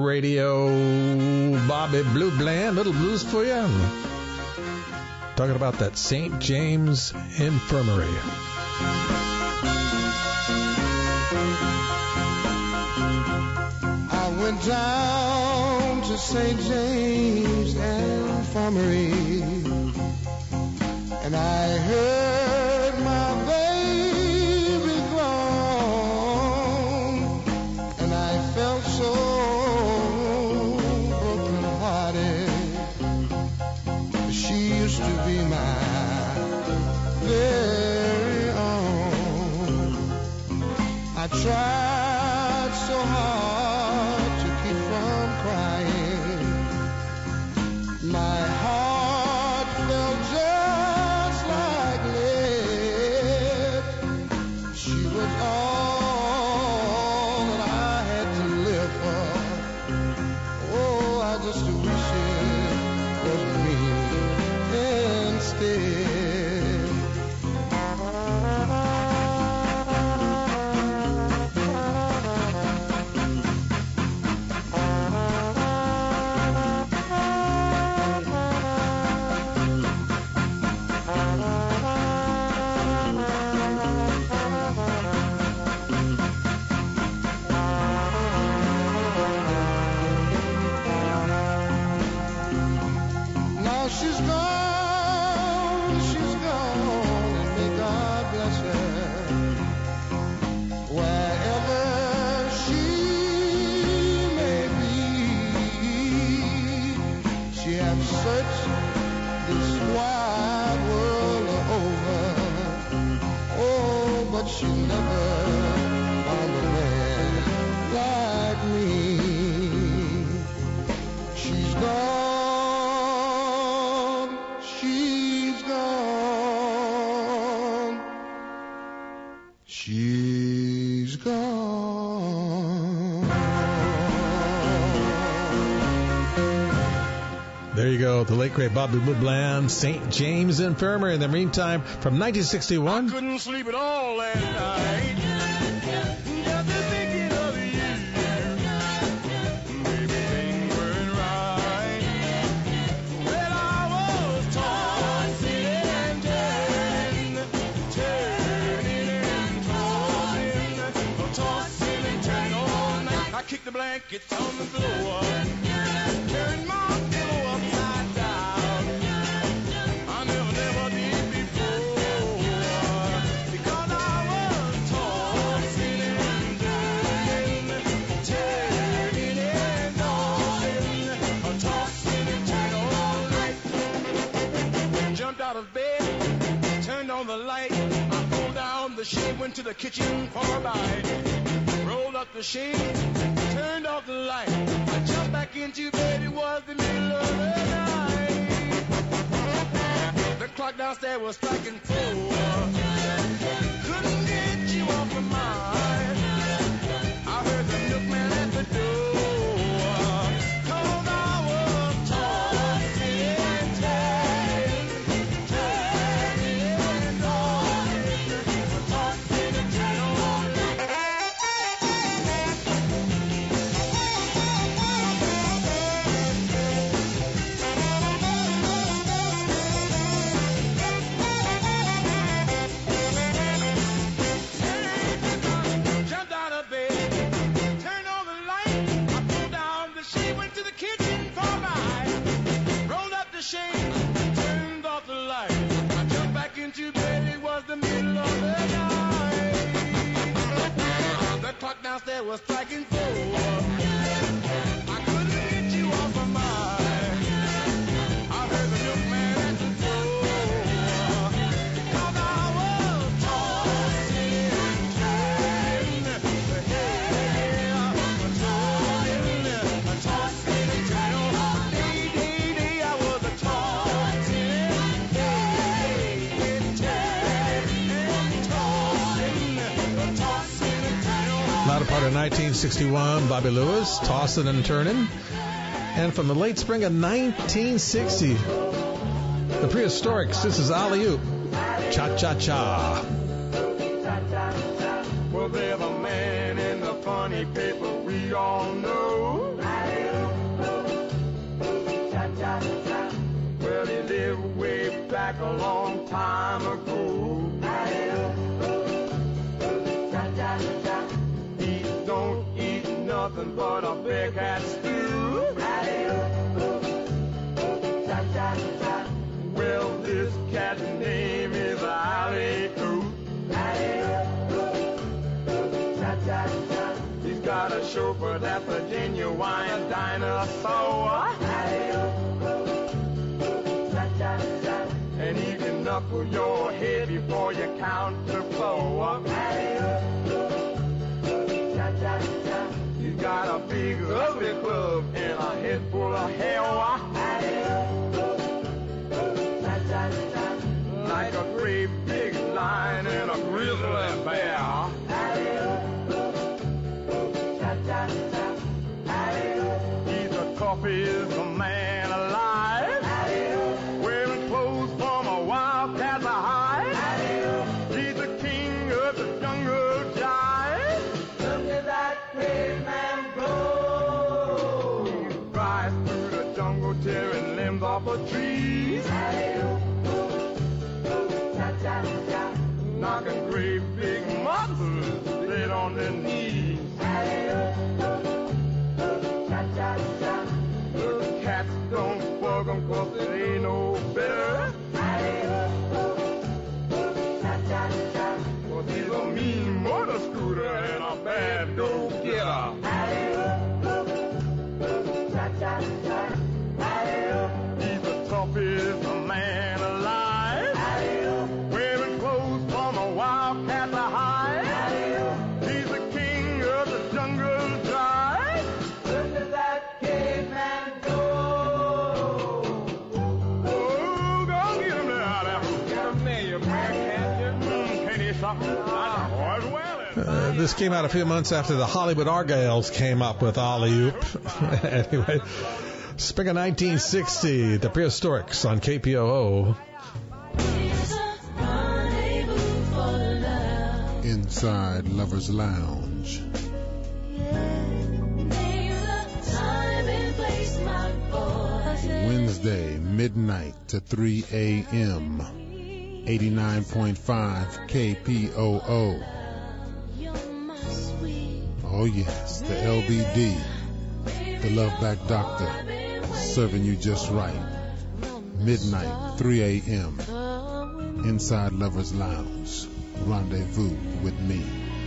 Radio. Bobby Blue Bland, little blues for you. Talking about that St. James Infirmary. I went down to St. James Infirmary, and I heard my baby groan, and I felt so broken-hearted. She used to be my very own. I tried so hard to keep from crying. My heart felt just like lead. There you go, the late great Bobby Woodbland, St. James Infirmary. In the meantime, from 1961. I couldn't sleep at all last night. Just thinking of you. Maybe things weren't right. Well, I was tossing and turning and tossing and turning all night. I kicked the blankets on the floor. Turned my pillow upside down. I never did before. Because I was tossing and turning and tossing and turning all night. Jumped out of bed, turned on the light. I pulled down the shade, went to the kitchen for a bite. Rolled up the shade, turned off the light. I jumped back into bed, it was the middle of the night. The clock downstairs was striking 4. Couldn't get you off my mind. I heard the milkman at the door. 'Cause I was tossing and turning and tossing and turning all night. Jumped out of bed, turned on the light. I pulled down the shade, went to the kitchen for a bite. Rolled up the shade, turned off the light. I jumped back into bed, it was the middle of the night. The clock downstairs was striking 4. I couldn't get you off my mind. I heard the milkman at the door. 'Cause I was tossing and turning, tossing and turning all day. I was tossing and tossing and turning. Latter part of 1961, Bobby Lewis, Tossin' and Turnin'. And from the late spring of 1960, the Prehistorics, this is Alley-Oop, Cha-Cha-Cha. Well, there's a man in the funny paper we all know. Well, he lived way back a long time ago. He don't eat nothing but a big cat stew. Well, this cat's name is Alley-Oop. He's got a chauffeur that's a genuine dinosaur. And he can knuckle your head before you count to 4. He's got a big ugly club and a head full of hair. Like a great big lion and a grizzly bear. He's the toughest man alive. Wearing clothes from a wildcat to hide. He's the king of the jungle jive. Look at that caveman go. He rides through the jungle tearing limbs off of trees. Knocking great big monsters dead on their knees. The cats don't bug 'em 'cause it ain't no better. 'Cause he's a mean motor scooter and a bad go-getter. He's the toughest man alive. Wearing clothes from a wildcat to hide. He's the king of the jungle jive. Look at that caveman go. Oh, go get him there. Get him there, you bad cat. Can you something? This came out a few months after the Hollywood Argyles came up with Alley-Oop. Anyway, Spring of 1960, the Prehistorics on KPOO. Inside Lover's Lounge. Wednesday, midnight to 3 a.m. 89.5 KPOO. Oh yes, the LBD, the Love Back Doctor, serving you just right. Midnight, 3 a.m. Inside Lover's Lounge. Rendezvous with me.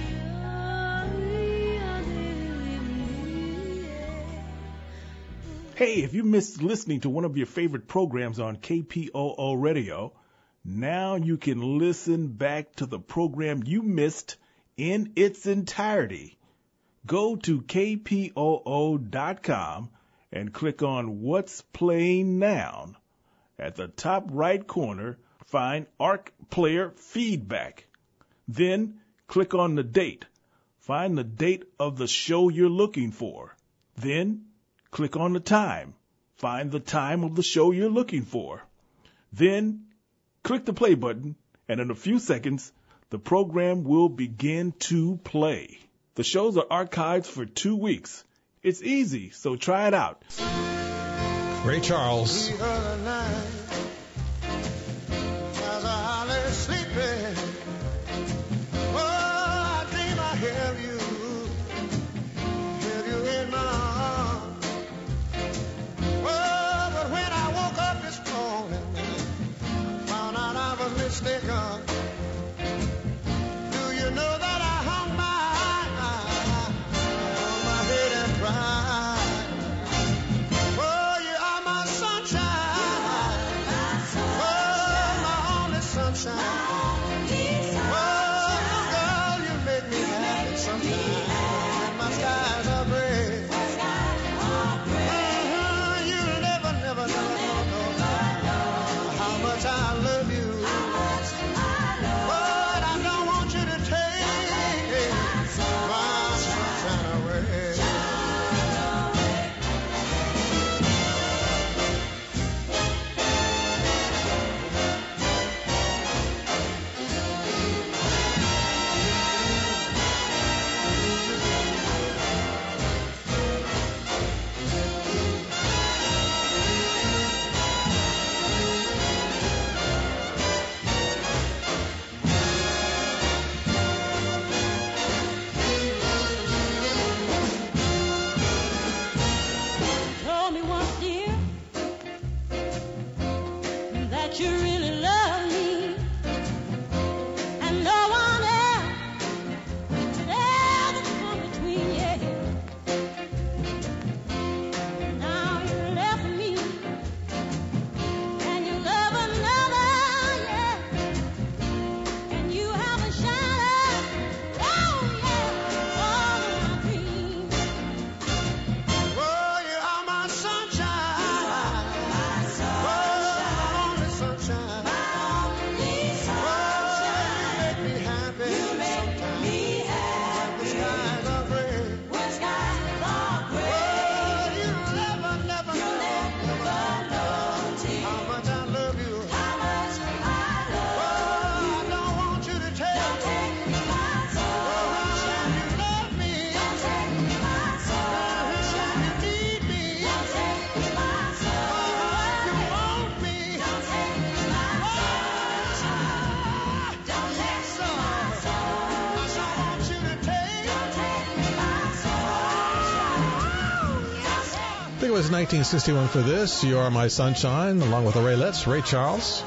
Hey, if you missed listening to one of your favorite programs on KPOO Radio, now you can listen back to the program you missed in its entirety. Go to kpoo.com and click on What's Playing Now. At the top right corner, find ARC Player Feedback. Then click on the date. Find the date of the show you're looking for. Then click on the time. Find the time of the show you're looking for. Then click the play button, and in a few seconds, the program will begin to play. The shows are archived for 2 weeks. It's easy, so try it out. Ray Charles. The other night, as I lay sleeping, oh, I dream I have you in my arms. Oh, but when I woke up this morning, found out I was mistaken. Do you know that I hung my head and cried? Oh, you are my sunshine. Oh, my only sunshine. Oh, girl, you make me happy sometimes. My skies are gray. You'll never know how much I love you. But I don't want you to take my sunshine away. Told me once, dear, that you really love me, and no one else could ever come between you. Now you left me, and you love another, yeah, and you have a shadow, oh yeah, all of my dreams. Oh, you are my sunshine. Oh, my only sunshine. Oh, you make me happy sometimes. The skies are gray. Oh, you'll never know how much I love you. Oh, I don't want you to take. Oh, you love me. You need me. You want me. I think it was 1961 for this. You Are My Sunshine, along with the Raylettes, Ray Charles.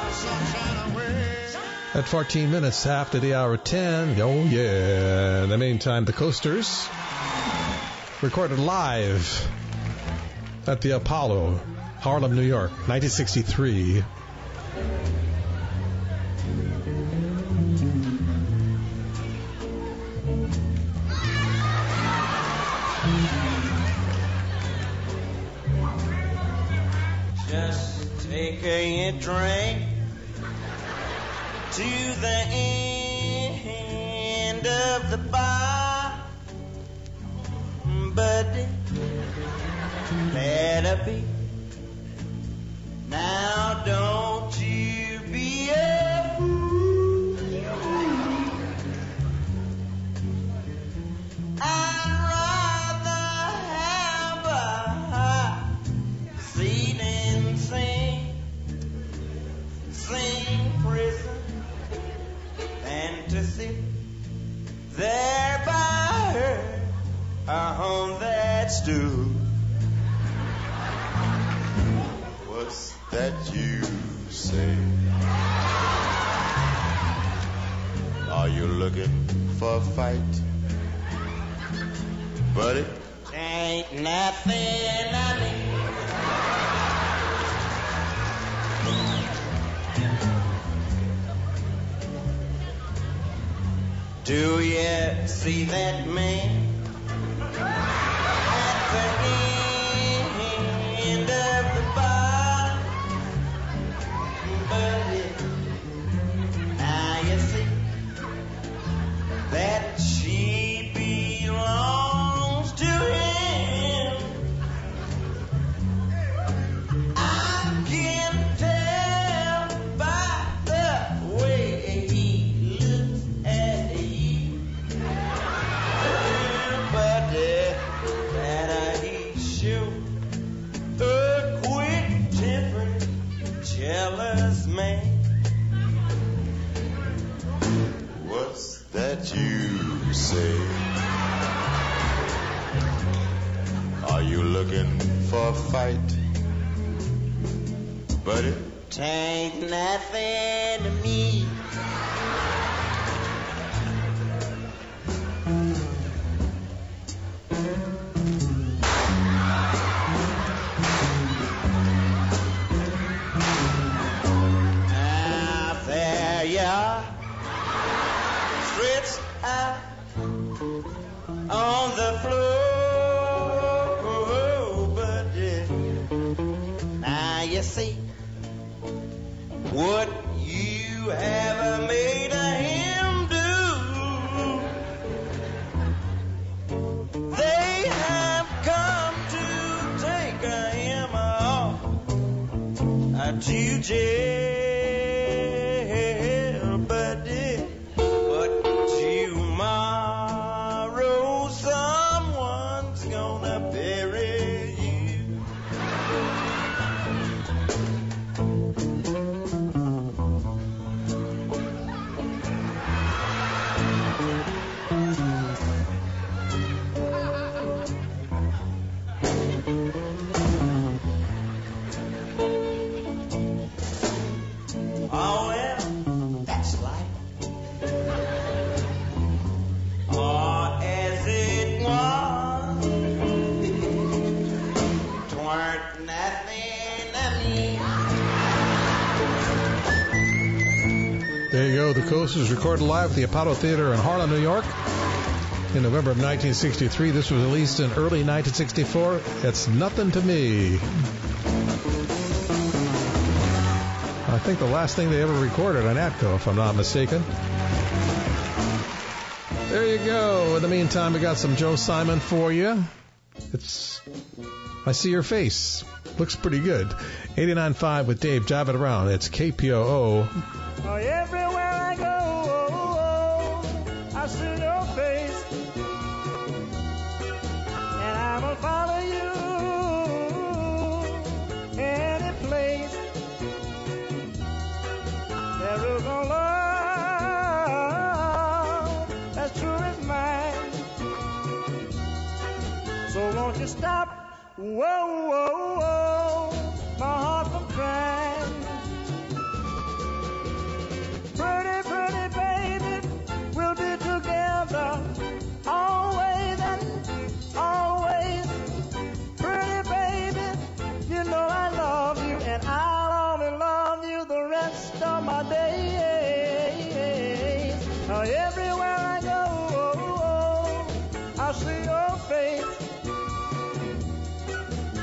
At 14 minutes after the hour 10. Oh, yeah. In the meantime, the Coasters recorded live at the Apollo, Harlem, New York, 1963. Just take a drink to the end of the bar, buddy. let her be. Now don't you be a fool. I'd rather have a seat and sing prison than to sit there by her on that stool. What's that you say? Are you looking for a fight? But it ain't nothing I need. Do you see that man at the end of the bar? But now you see that she belongs to him. I can tell by the way he looks at you. But that he sure a quick-tempered, jealous man. What's that you say? Are you looking for a fight? But it ain't nothing to me. Now there you are, stretched out on the floor, but now you see what you have made of him do. They have come to take him off to jail, but tomorrow someone's gonna bury you. Oh well, that's life. Or as it was, 'tweren't nothing to me. There you go. The Coast is recorded live at the Apollo Theater in Harlem, New York in November of 1963. This was released in early 1964. It's Nothing to Me. I think the last thing they ever recorded on Atco, if I'm not mistaken. There you go. In the meantime, we got some Joe Simon for you. I see your face. Looks pretty good. 89.5 with Dave. Jive it around. It's KPOO. Oh, everywhere I go, I see your face, and I will follow you any place. There is no love as true as mine. So won't you stop? Whoa, whoa, whoa, my heart from crying. Pretty, pretty baby, we'll be together always and always. Pretty baby, you know I love you, and I'll only love you the rest of my days. Now everywhere I go, I see your face,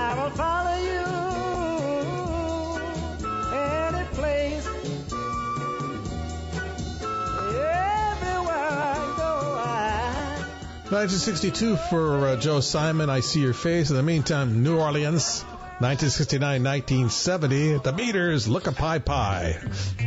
I will follow you any place, everywhere I go. 1962 for Joe Simon, I See Your Face. In the meantime, New Orleans, 1969-1970. The Meters, Look a Pie Pie.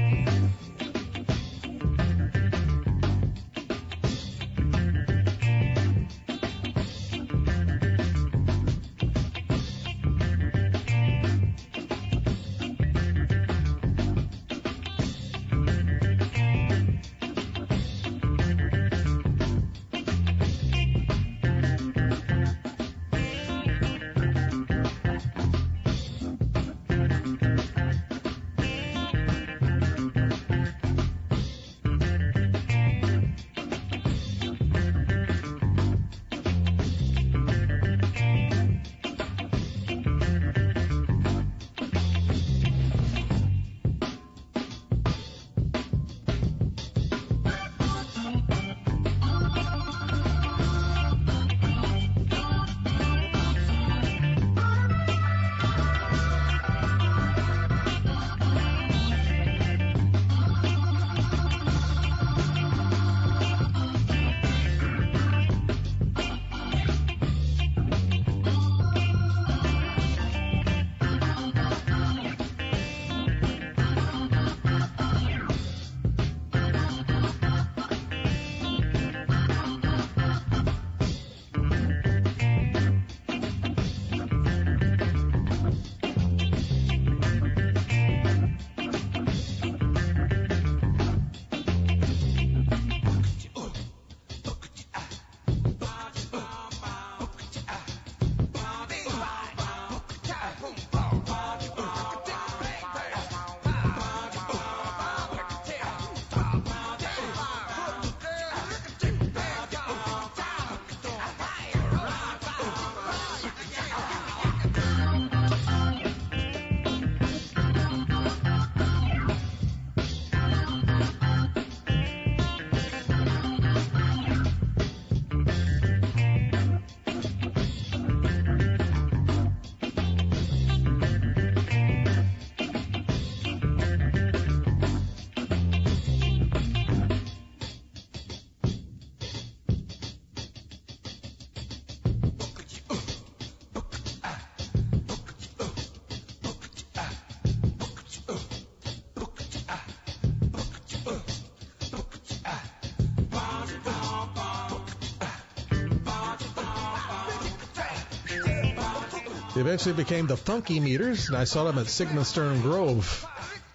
They eventually became the Funky Meters, and I saw them at Sigmund Stern Grove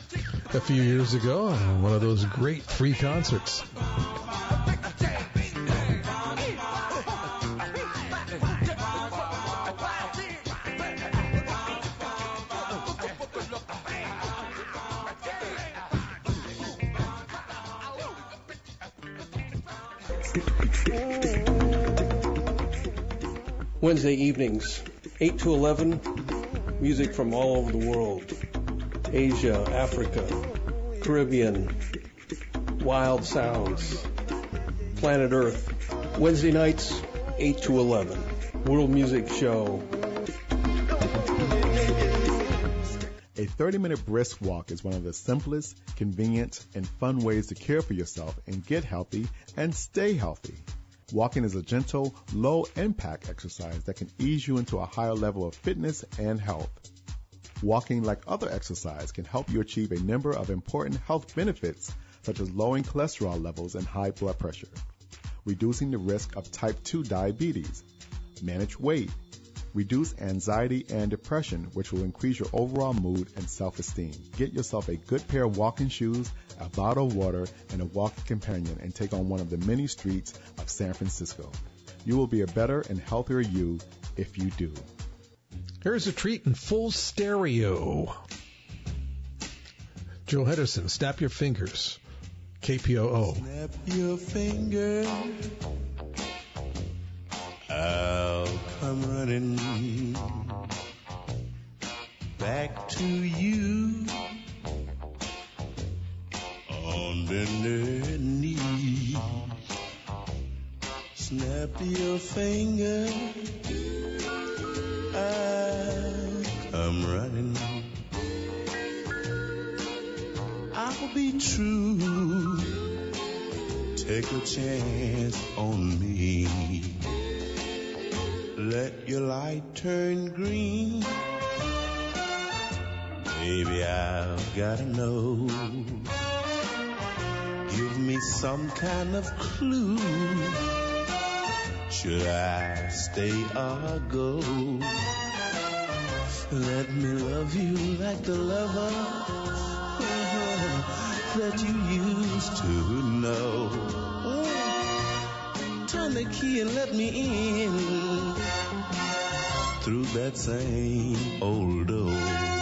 a few years ago on one of those great free concerts. Wednesday evenings, 8 to 11, music from all over the world. Asia, Africa, Caribbean, wild sounds, planet Earth. Wednesday nights, 8 to 11, World Music Show. A 30-minute brisk walk is one of the simplest, convenient, and fun ways to care for yourself and get healthy and stay healthy. Walking is a gentle, low-impact exercise that can ease you into a higher level of fitness and health. Walking, like other exercise, can help you achieve a number of important health benefits, such as lowering cholesterol levels and high blood pressure, reducing the risk of type 2 diabetes, manage weight, reduce anxiety and depression, which will increase your overall mood and self-esteem. Get yourself a good pair of walking shoes, a bottle of water, and a walking companion, and take on one of the many streets of San Francisco. You will be a better and healthier you if you do. Here's a treat in full stereo. Joe Henderson, Snap Your Fingers, KPOO. Snap your finger, I'll come running back to you on bended knee. Snap your finger, I'll come running. I'll be true. Take a chance on me. Let your light turn green. Baby, I've gotta know. Give me some kind of clue. Should I stay or go? Let me love you like the lover that you used to know. Turn the key and let me in through that same old door.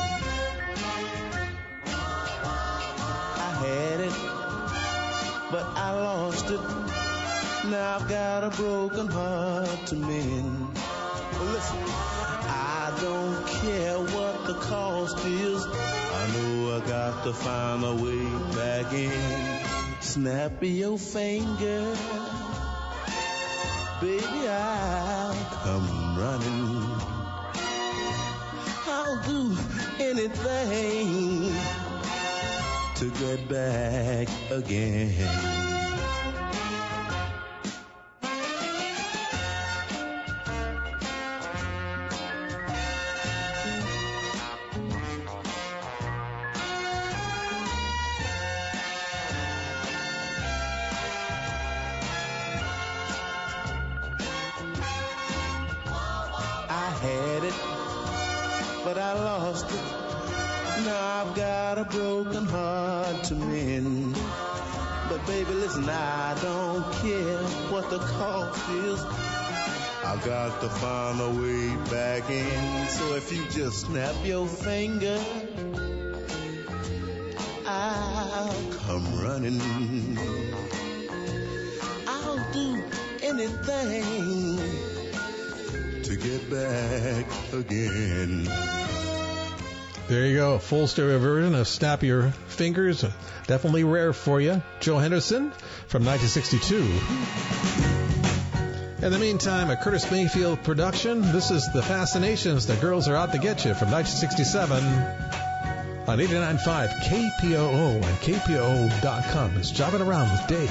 I had it, but I lost it. Now I've got a broken heart to mend. But listen, I don't care what the cost is. I know I got to find a way back in. Snap your finger, baby, I'll come running. I'll do anything to get back again. But I lost it. Now I've got a broken heart to mend. But baby, listen, I don't care what the cost is. I've got to find a way back in. So if you just snap your finger, I'll come running. I'll do anything to get back again. There you go, a full stereo version of Snap Your Fingers. Definitely rare for you. Joe Henderson from 1962. In the meantime, a Curtis Mayfield production. This is The Fascinations, The Girls Are Out to Get You from 1967 on 89.5 KPOO and KPOO.com. It's Driving Around with Dave.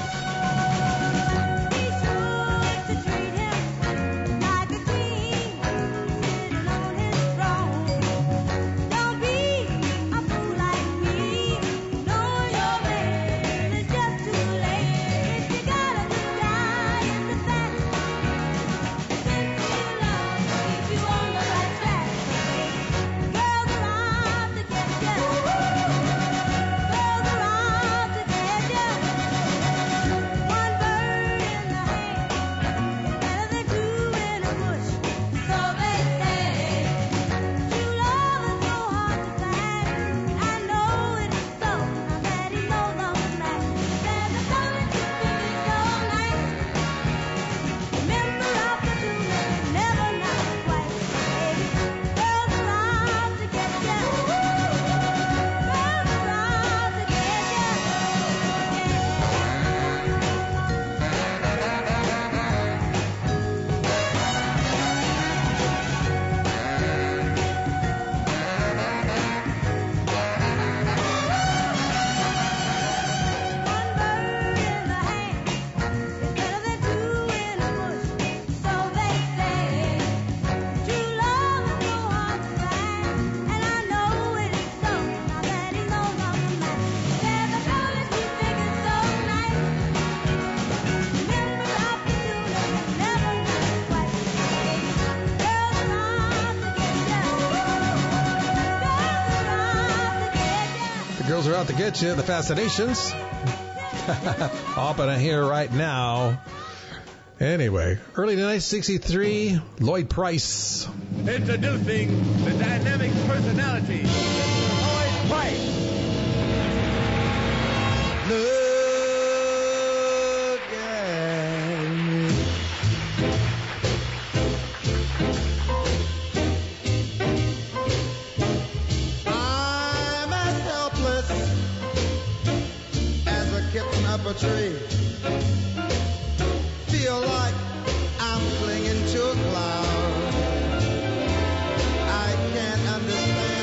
Girls Are Out to Get You, The Fascinations. Hopping here right now. Anyway, early 1963, Lloyd Price. Introducing the dynamic personality, Lloyd Price. Look at me. I'm as helpless as a kitten up a tree. Feel like I'm clinging to a cloud. I can't understand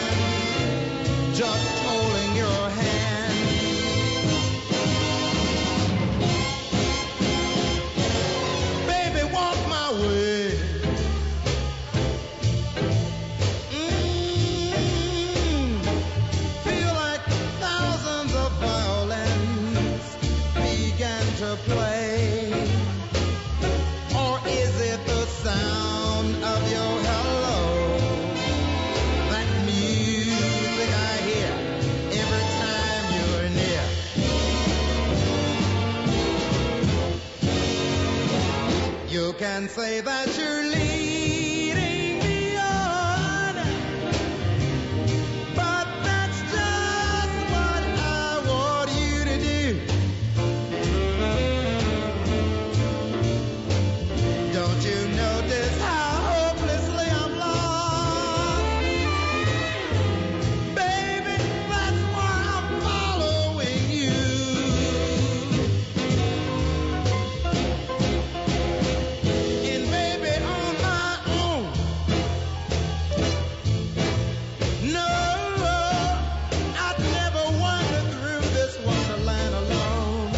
say that you're leading me on, but that's just what I want you to do. Don't you notice how hopelessly I'm lost? Baby, that's why I'm following you. And baby, on my own, no, I'd never wander through this wonderland alone.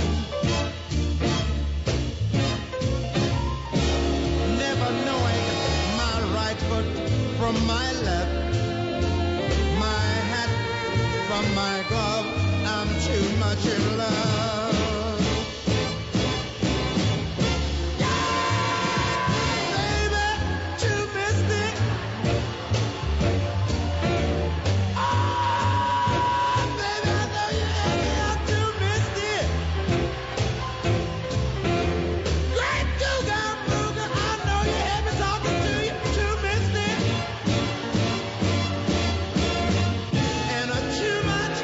Never knowing my right foot from my left, my hat from my glove, I'm too much in love. Baby, too mystic. Baby, I know you had me, I'm too mystic. Great Googa Booga, I know you had me talking to you, too mystic. And I'm too much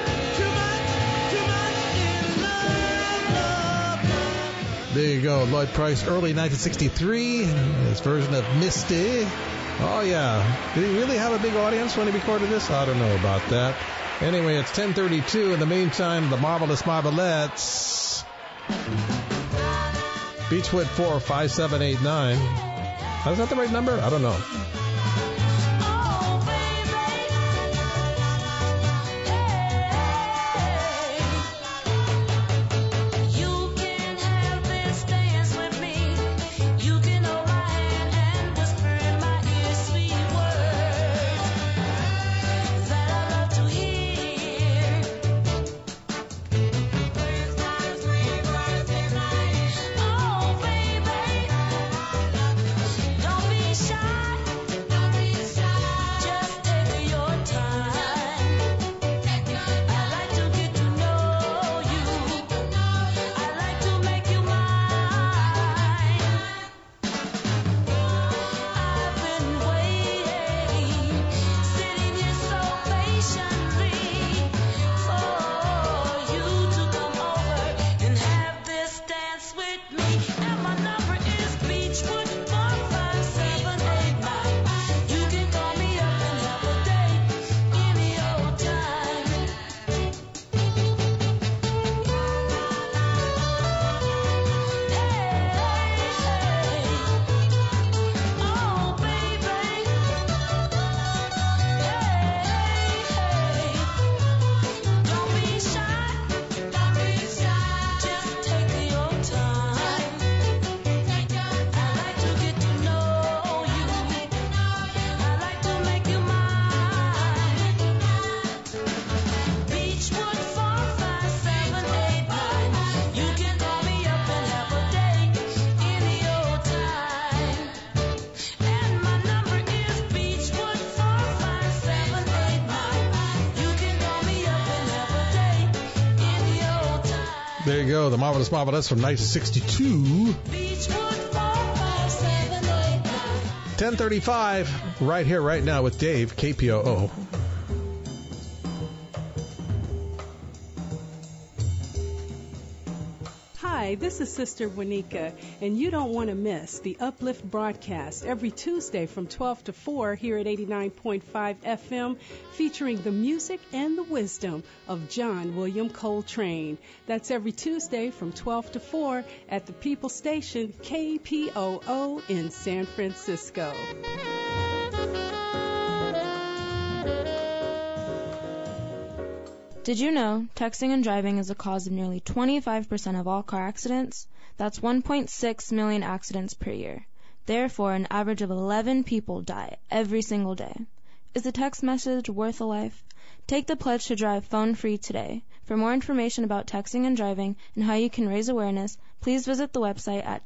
in love. There you go, Lloyd Price, early 1963, his version of Misty. Oh, yeah. Did he really have a big audience when he recorded this? I don't know about that. Anyway, it's 10:32. In the meantime, the Marvelous Marvelettes. Beechwood 45789. Is that the right number? I don't know. You can have this dance with me. You can hold my hand and whisper in my ear sweet words that I love to hear. Oh, baby, don't be shy. Just take your time. I like to get to know you. I like to make you mine. I've been waiting, sitting here so patiently for you to come over and have this dance with me. And my number is Beechwood 45789. You can call me up and have a date any old time. Oh, baby. Don't be shy. Just take your time. I like to get to know you. I like to make you mine. Beechwood 45789. You can call me up and have a date any old time. And my number is Beechwood 45789. You can call me up and have a date any old time. There you go, the Marvelous Marvelettes from 1962. Beechwood 45789. 10:35, right here, right now with Dave, KPOO. Hi, this is Sister Wanika, and you don't want to miss the Uplift broadcast every Tuesday from 12 to 4 here at 89.5 FM, featuring the music and the wisdom of John William Coltrane. That's every Tuesday from 12 to 4 at the People Station, KPOO in San Francisco. Did you know texting and driving is the cause of nearly 25% of all car accidents? That's 1.6 million accidents per year. Therefore, an average of 11 people die every single day. Is a text message worth a life? Take the pledge to drive phone-free today. For more information about texting and driving and how you can raise awareness, please visit the website at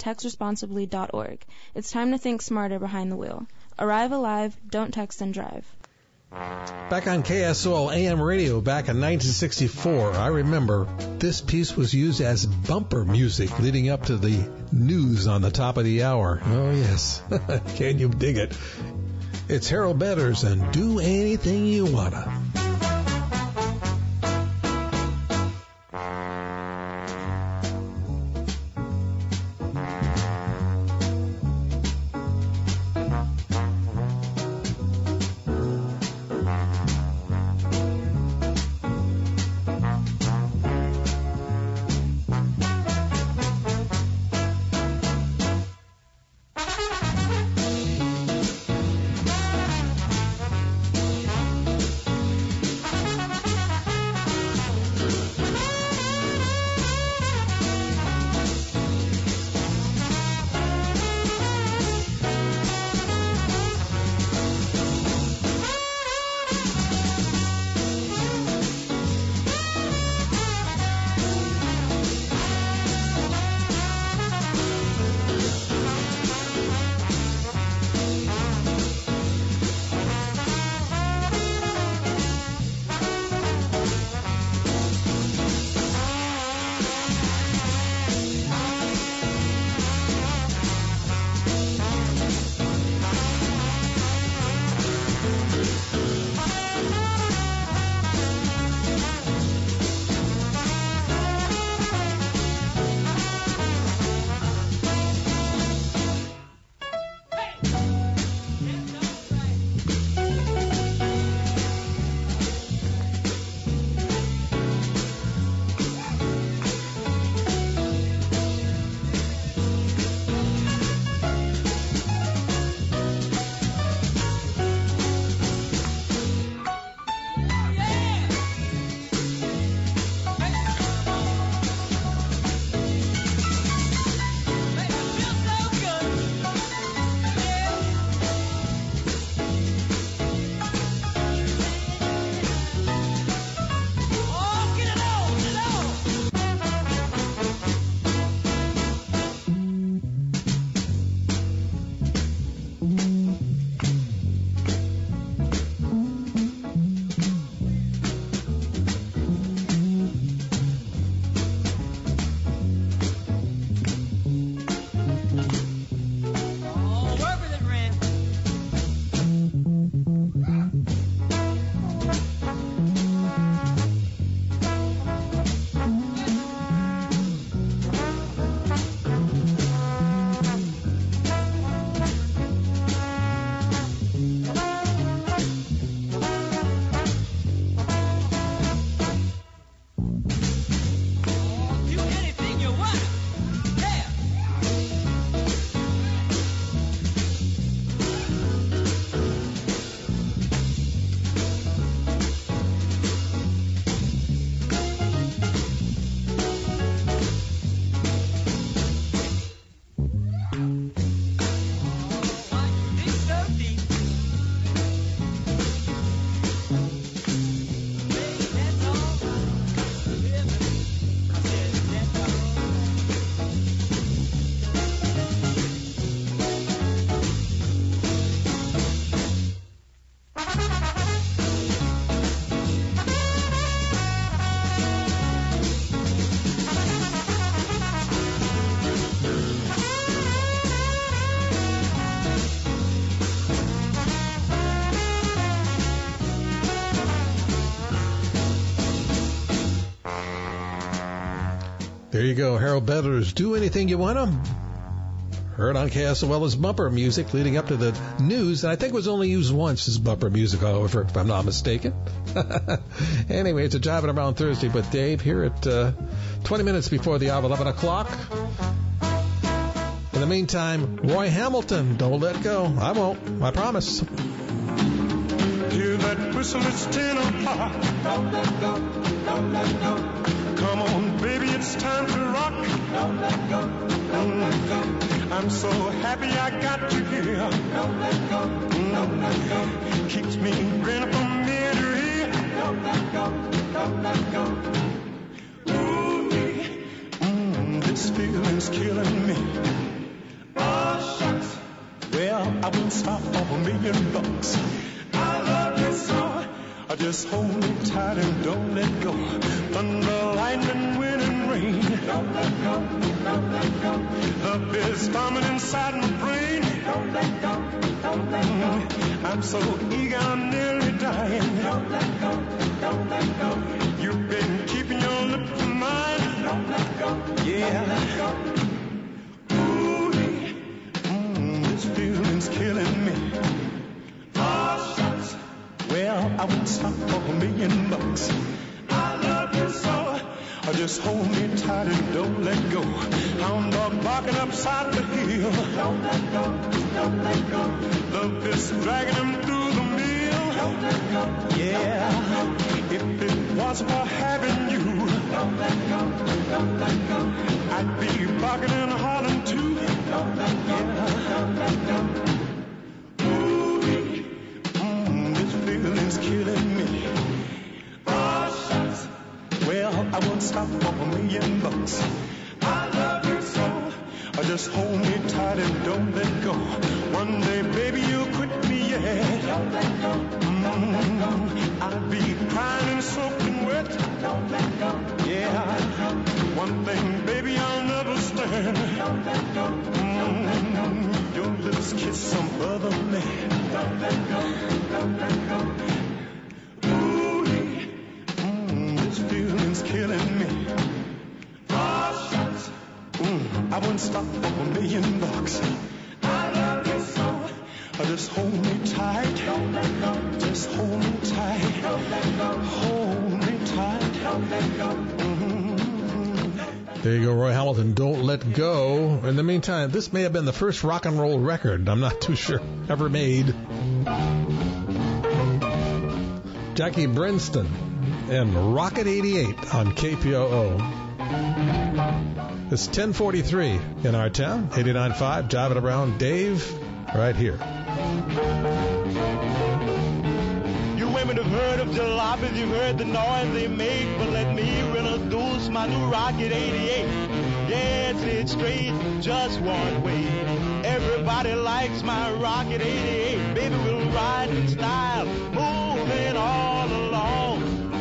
textresponsibly.org. It's time to think smarter behind the wheel. Arrive alive, don't text and drive. Back on KSOL AM radio back in 1964, I remember this piece was used as bumper music leading up to the news on the top of the hour. Oh, yes. Can you dig it? It's Harold Betters and Do Anything You Wanna. There you go, Harold Betters. Do Anything You Wanna. Heard on KSOL as bumper music leading up to the news, and I think it was only used once as bumper music, however, if I'm not mistaken. Anyway, it's a Jiving Around Thursday with Dave here at 20 minutes before the hour, 11 o'clock. In the meantime, Roy Hamilton, Don't Let Go. I won't, I promise. Hear that whistle, it's 10 o'clock. Don't let go, don't let go. Come on, baby, it's time to rock. Don't let go, don't let go. I'm so happy I got you here. Don't let go, don't let go. Keeps me grinning from ear to ear. Don't let go, don't let go. Ooh, this feeling's killing me. Oh, shucks. Well, I wouldn't stop for $1,000,000. I love you so. Just hold me tight and don't let go. Thunder, lightning, wind, and rain. Don't let go, don't let go. Love is storming inside my brain. Don't let go, don't let go. I'm so eager, I'm nearly dying. Don't let go, don't let go. You've been keeping your lips to mine. Don't let go, yeah. Don't let go. Ooh, this feeling's killing me. Well, I won't stop for $1,000,000. I love you so. Just hold me tight and don't let go. Hound dog barking upside the hill. Don't let go, don't let go. Love is dragging him through the mill. Don't let go, yeah. If it wasn't for having you, don't let go, don't let go. I'd be barking and hollering too. Don't let go, don't let go. Feeling's killing me. Oh, shucks. Well, I won't stop for $1,000,000. I love you so. Just hold me tight and don't let go. One day, baby, you'll quit me, yeah. Don't let go. I'll be crying and soaking wet. Don't let go. Yeah. One thing, baby, I'll never stand. Don't let go. Your lips kiss some other man. Don't let go. Don't let go. Ooh, this feeling's killing me. Oh, shucks. I wouldn't stop for $1,000,000. I love you so. Just hold me tight. Don't let go. Just hold me tight. Don't let go. Hold me tight. Don't let go. There you go, Roy Hamilton, Don't Let Go. In the meantime, this may have been the first rock and roll record, I'm not too sure, ever made. Jackie Brenston and Rocket 88 on KPOO. It's 10:43 in our town, 89.5, Jiving Around Dave, right here. You women have heard of jalopies, you've heard the noise they make, but let me introduce my new Rocket 88. Yes, it's straight, just one way. Everybody likes my Rocket 88. Baby, we'll ride in style, moving all along.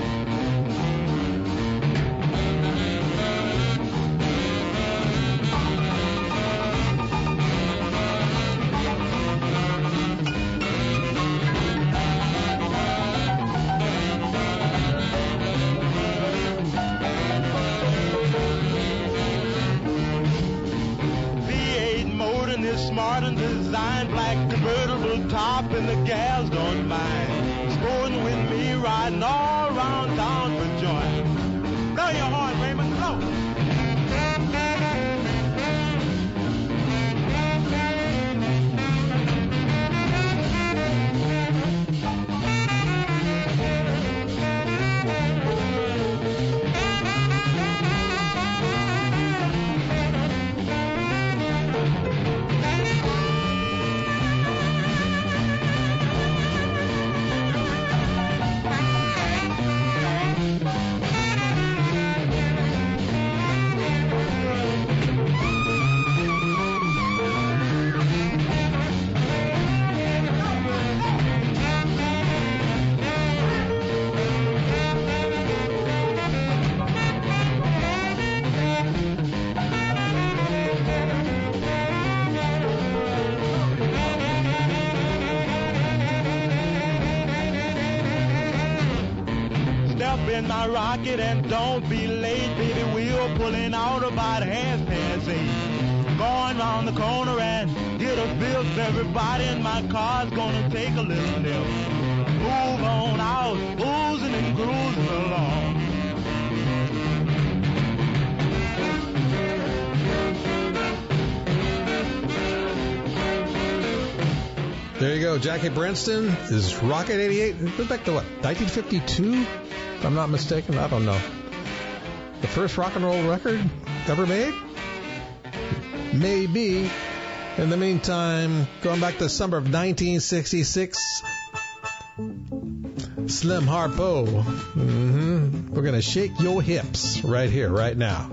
Smart and designed, black convertible top, and the gals don't mind. Sporting with me, riding all around town for joy. Blow your horn, Raymond, blow. In my rocket and don't be late, baby. We're pulling out about 8:30. Going round the corner and get a bill. Everybody in my car's gonna take a little nip. Move on out, oozing and cruising along. There you go, Jackie Brenston is Rocket 88. It goes back to what, 1952? If I'm not mistaken, I don't know. The first rock and roll record ever made? Maybe. In the meantime, going back to the summer of 1966, Slim Harpo. We're going to shake your hips right here, right now.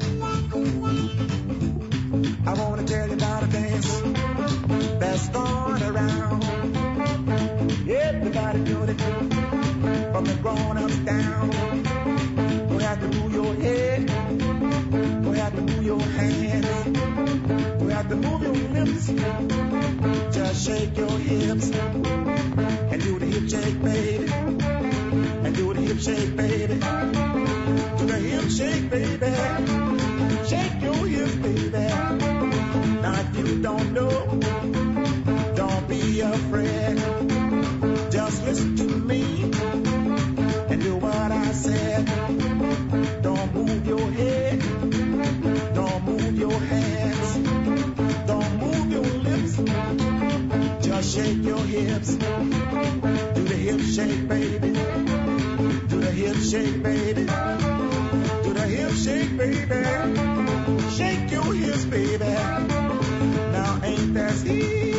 I want to tell you about a dance that's going around. Everybody doing it. from the grown-ups down. You have to move your head. You have to move your hands. You have to move your lips. Just shake your hips and do the hip shake, baby. And do the hip shake, baby. Do the hip shake, baby. Shake your hips, baby. Now if you don't know, don't be afraid. Just listen to me and do what I said. Don't move your head. Don't move your hands. Don't move your lips. Just shake your hips. Do the hip shake, baby. Do the hip shake, baby. Do the hip shake, baby. Shake your hips, baby. Now ain't that easy?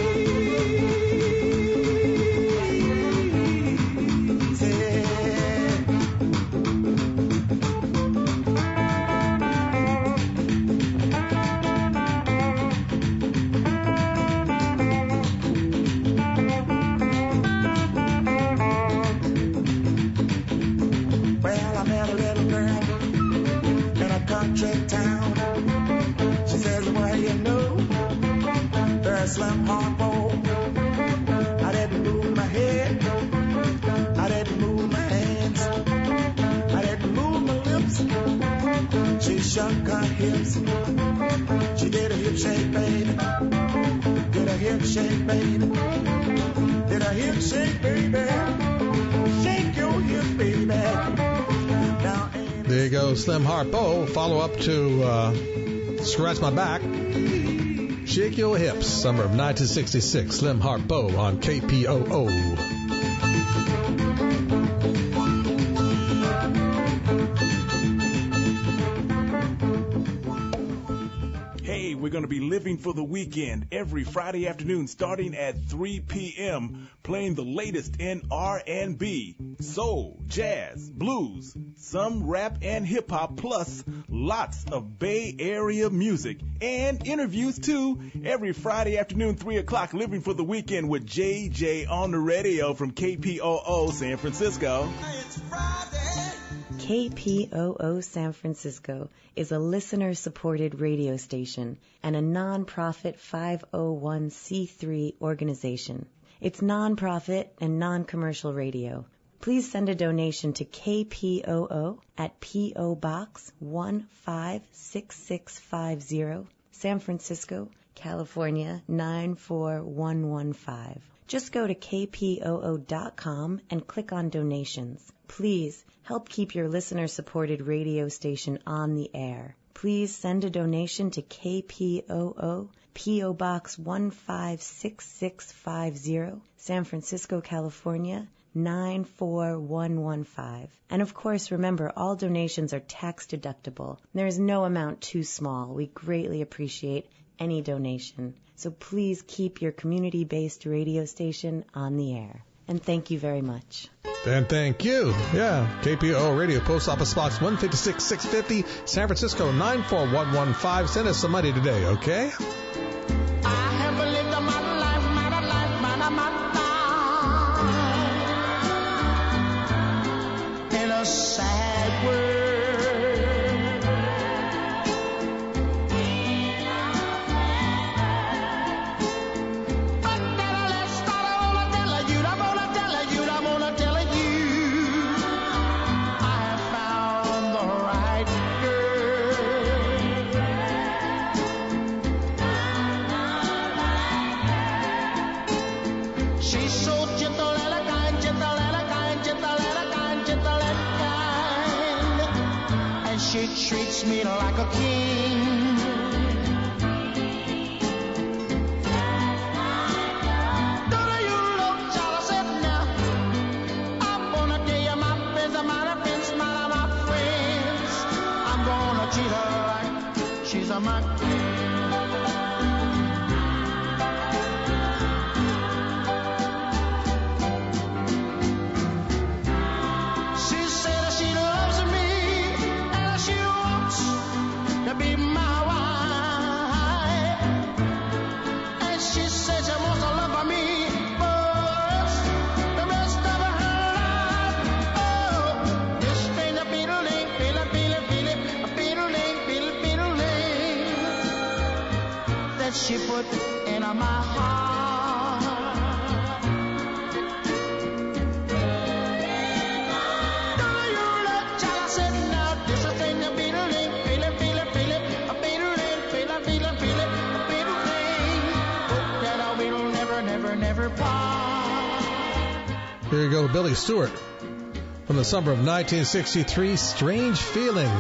Well, I met a little girl in a country town. She says, well, you know, there's Slim Harpo. I didn't move my head. I didn't move my hands. I didn't move my lips. She shook her hips. She did a hip shake, baby. Did a hip shake, baby. Did a hip shake, baby. Shake your hips, baby. There you go, Slim Harpo. Follow up to Scratch My Back. Shake Your Hips, summer of 1966. Slim Harpo on KPOO. Hey, we're going to be living for the weekend every Friday afternoon starting at 3 p.m. playing the latest in R&B, soul, jazz, blues, some rap and hip-hop, plus lots of Bay Area music and interviews too. Every Friday afternoon, 3 o'clock, living for the weekend with JJ on the radio from KPOO San Francisco. KPOO San Francisco is a listener-supported radio station and a non-profit 501c3 organization. It's non-profit and non-commercial radio. Please send a donation to KPOO at P.O. Box 156650, San Francisco, California 94115. Just go to kpoo.com and click on donations. Please help keep your listener-supported radio station on the air. Please send a donation to KPOO, P.O. Box 156650, San Francisco, California 94115. And of course, remember, all donations are tax deductible. There is no amount too small. We greatly appreciate any donation. So please keep your community-based radio station on the air. And thank you very much. And thank you. Yeah, KPOO Radio, Post Office Box 156 650, San Francisco 94115. Send us some money today, okay? In a sad world. But then let's start, I'm gonna tell you, I have found the right girl. She's so gentle and a kind, gentle and a kind, gentle and a kind, gentle and kind. And she treats me like a king. Don't you look, child, I said now, I'm gonna tell you my friends are my friends, my friends. I'm gonna treat her like she's a my queen. She said that she loves me and she wants to be my wife. she put in my heart. Do you love child? I said now this is thing that feel it, feel it, feel it, feel it, feel it, feel it, feel it, feel it, feel it, hope that I will never, never, never part. Here you go, Billy Stewart. From the summer of 1963, Strange Feeling.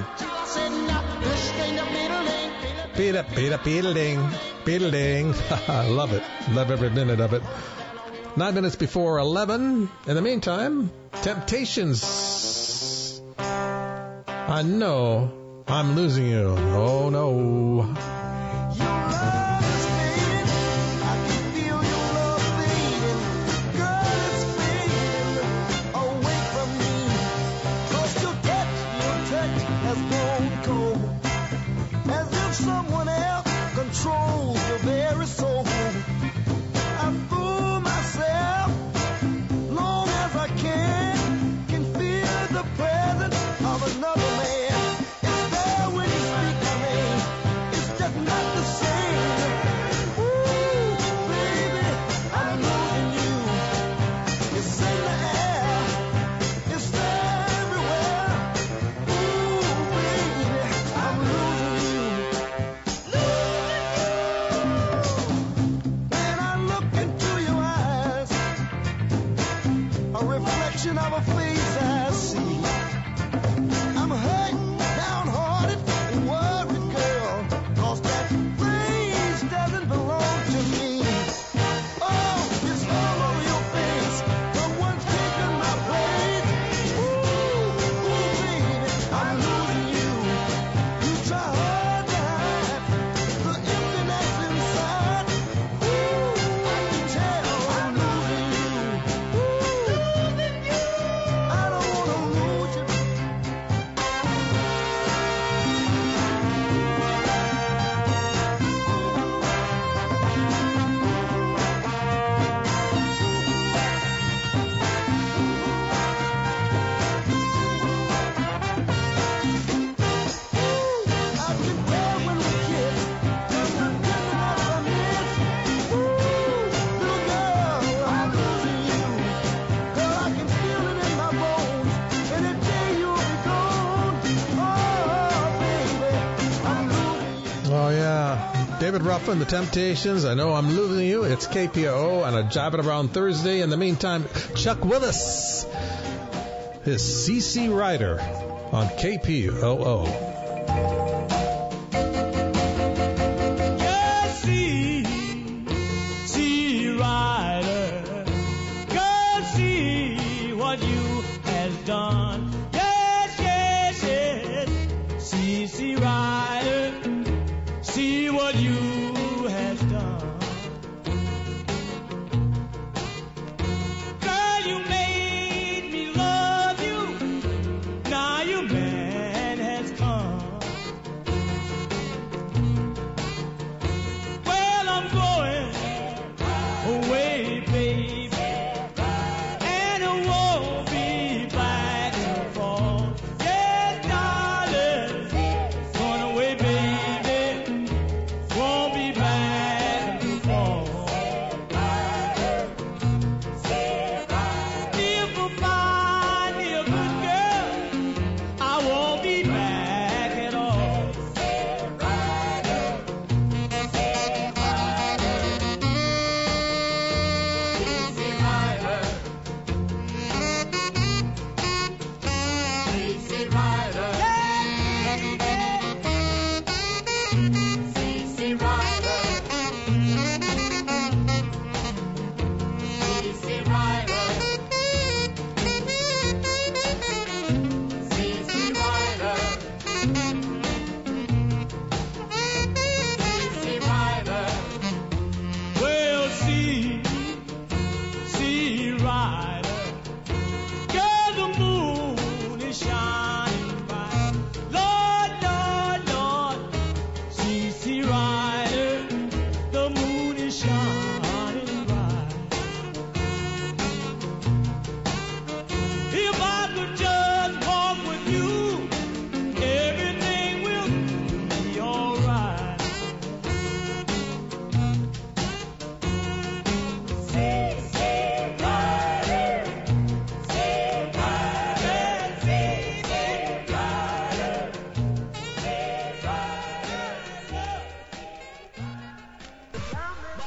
Beat up, beetle-ding, beetle-ding. I love it. Love every minute of it. 9 minutes before 11. In the meantime, Temptations. I know I'm losing you. Oh, no. Someone else controls your very soul. I fool myself long as I can feel the presence of another man. It's there when you speak my name. It's just not the same. Ooh, baby, I'm losing you. It's in the air. It's there everywhere. Ooh, baby, I'm losing you. Reflection of a face I see. I'm hurt, downhearted, and worried, girl, 'cause that face doesn't belong to me. Oh, it's all over your face. Someone's taken my place. Ooh, baby, I'm losing you. You try hard to hide the emptiness inside. Ooh, I can tell I'm losing you. David Ruffin, The Temptations, I Know I'm Losing You. It's KPOO on a Jive It Around Thursday. In the meantime, Chuck Willis is CC Rider on KPOO. Yes, C Rider, God, see what you has done. Yes, yes, yes, C Rider, see what you has done. Girl, you made me love you. Now your man has come.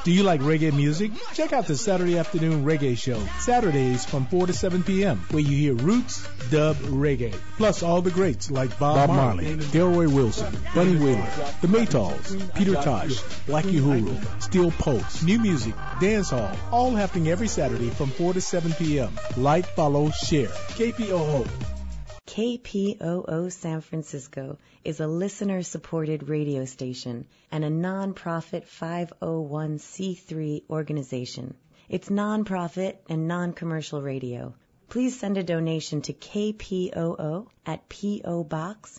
Do you like reggae music? Check out the Saturday Afternoon Reggae Show, Saturdays from 4 to 7 p.m., where you hear roots, dub, reggae, plus all the greats like Bob Marley, Delroy Wilson, Bunny Wheeler, The Maytals, Peter Tosh, Black Uhuru, Steel Pulse, new music, dance hall, all happening every Saturday from 4 to 7 p.m. Like, follow, share. KPOO. KPOO San Francisco is a listener-supported radio station and a non-profit 501c3 organization. It's non-profit and non-commercial radio. Please send a donation to KPOO at P.O. Box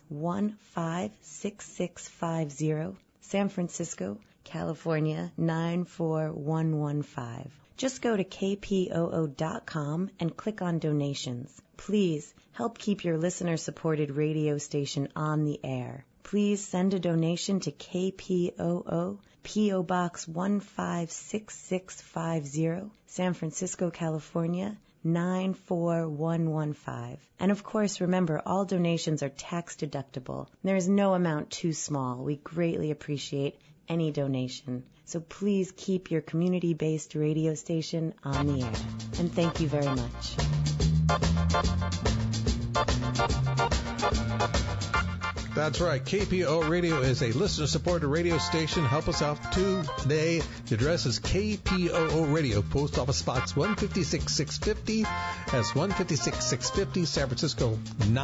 156650, San Francisco, California 94115. Just go to kpoo.com and click on donations. Please help keep your listener-supported radio station on the air. Please send a donation to KPOO, P.O. Box 156650, San Francisco, California 94115. And of course, remember, all donations are tax deductible. There is no amount too small. We greatly appreciate any donation. So please keep your community-based radio station on the air. And thank you very much. That's right. KPO Radio is a listener-supported radio station. Help us out today. The address is KPOO Radio, Post Office Box 156650. That's 156650, San Francisco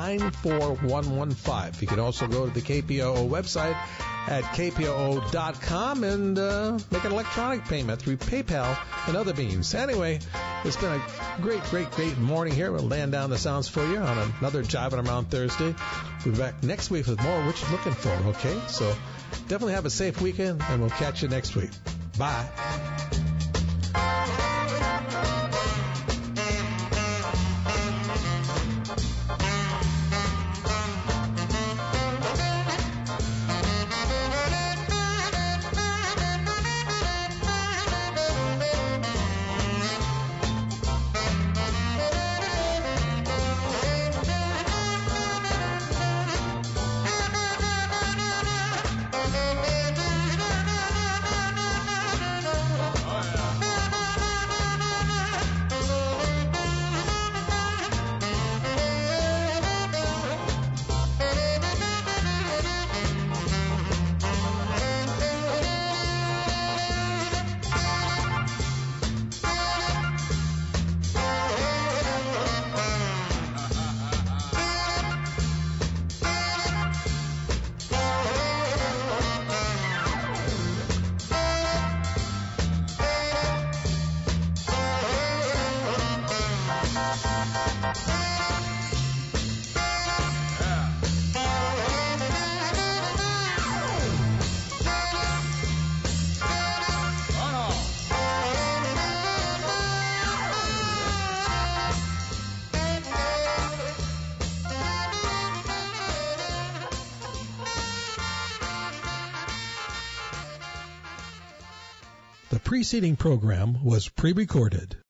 94115. You can also go to the KPOO website at kpoo.com and make an electronic payment through PayPal and other means. Anyway, it's been a great morning here. We'll land down the sounds for you on another Jiving Around Thursday. We'll be back next week with more What You're Looking For, okay? So definitely have a safe weekend, and we'll catch you next week. Bye. The preceding program was pre-recorded.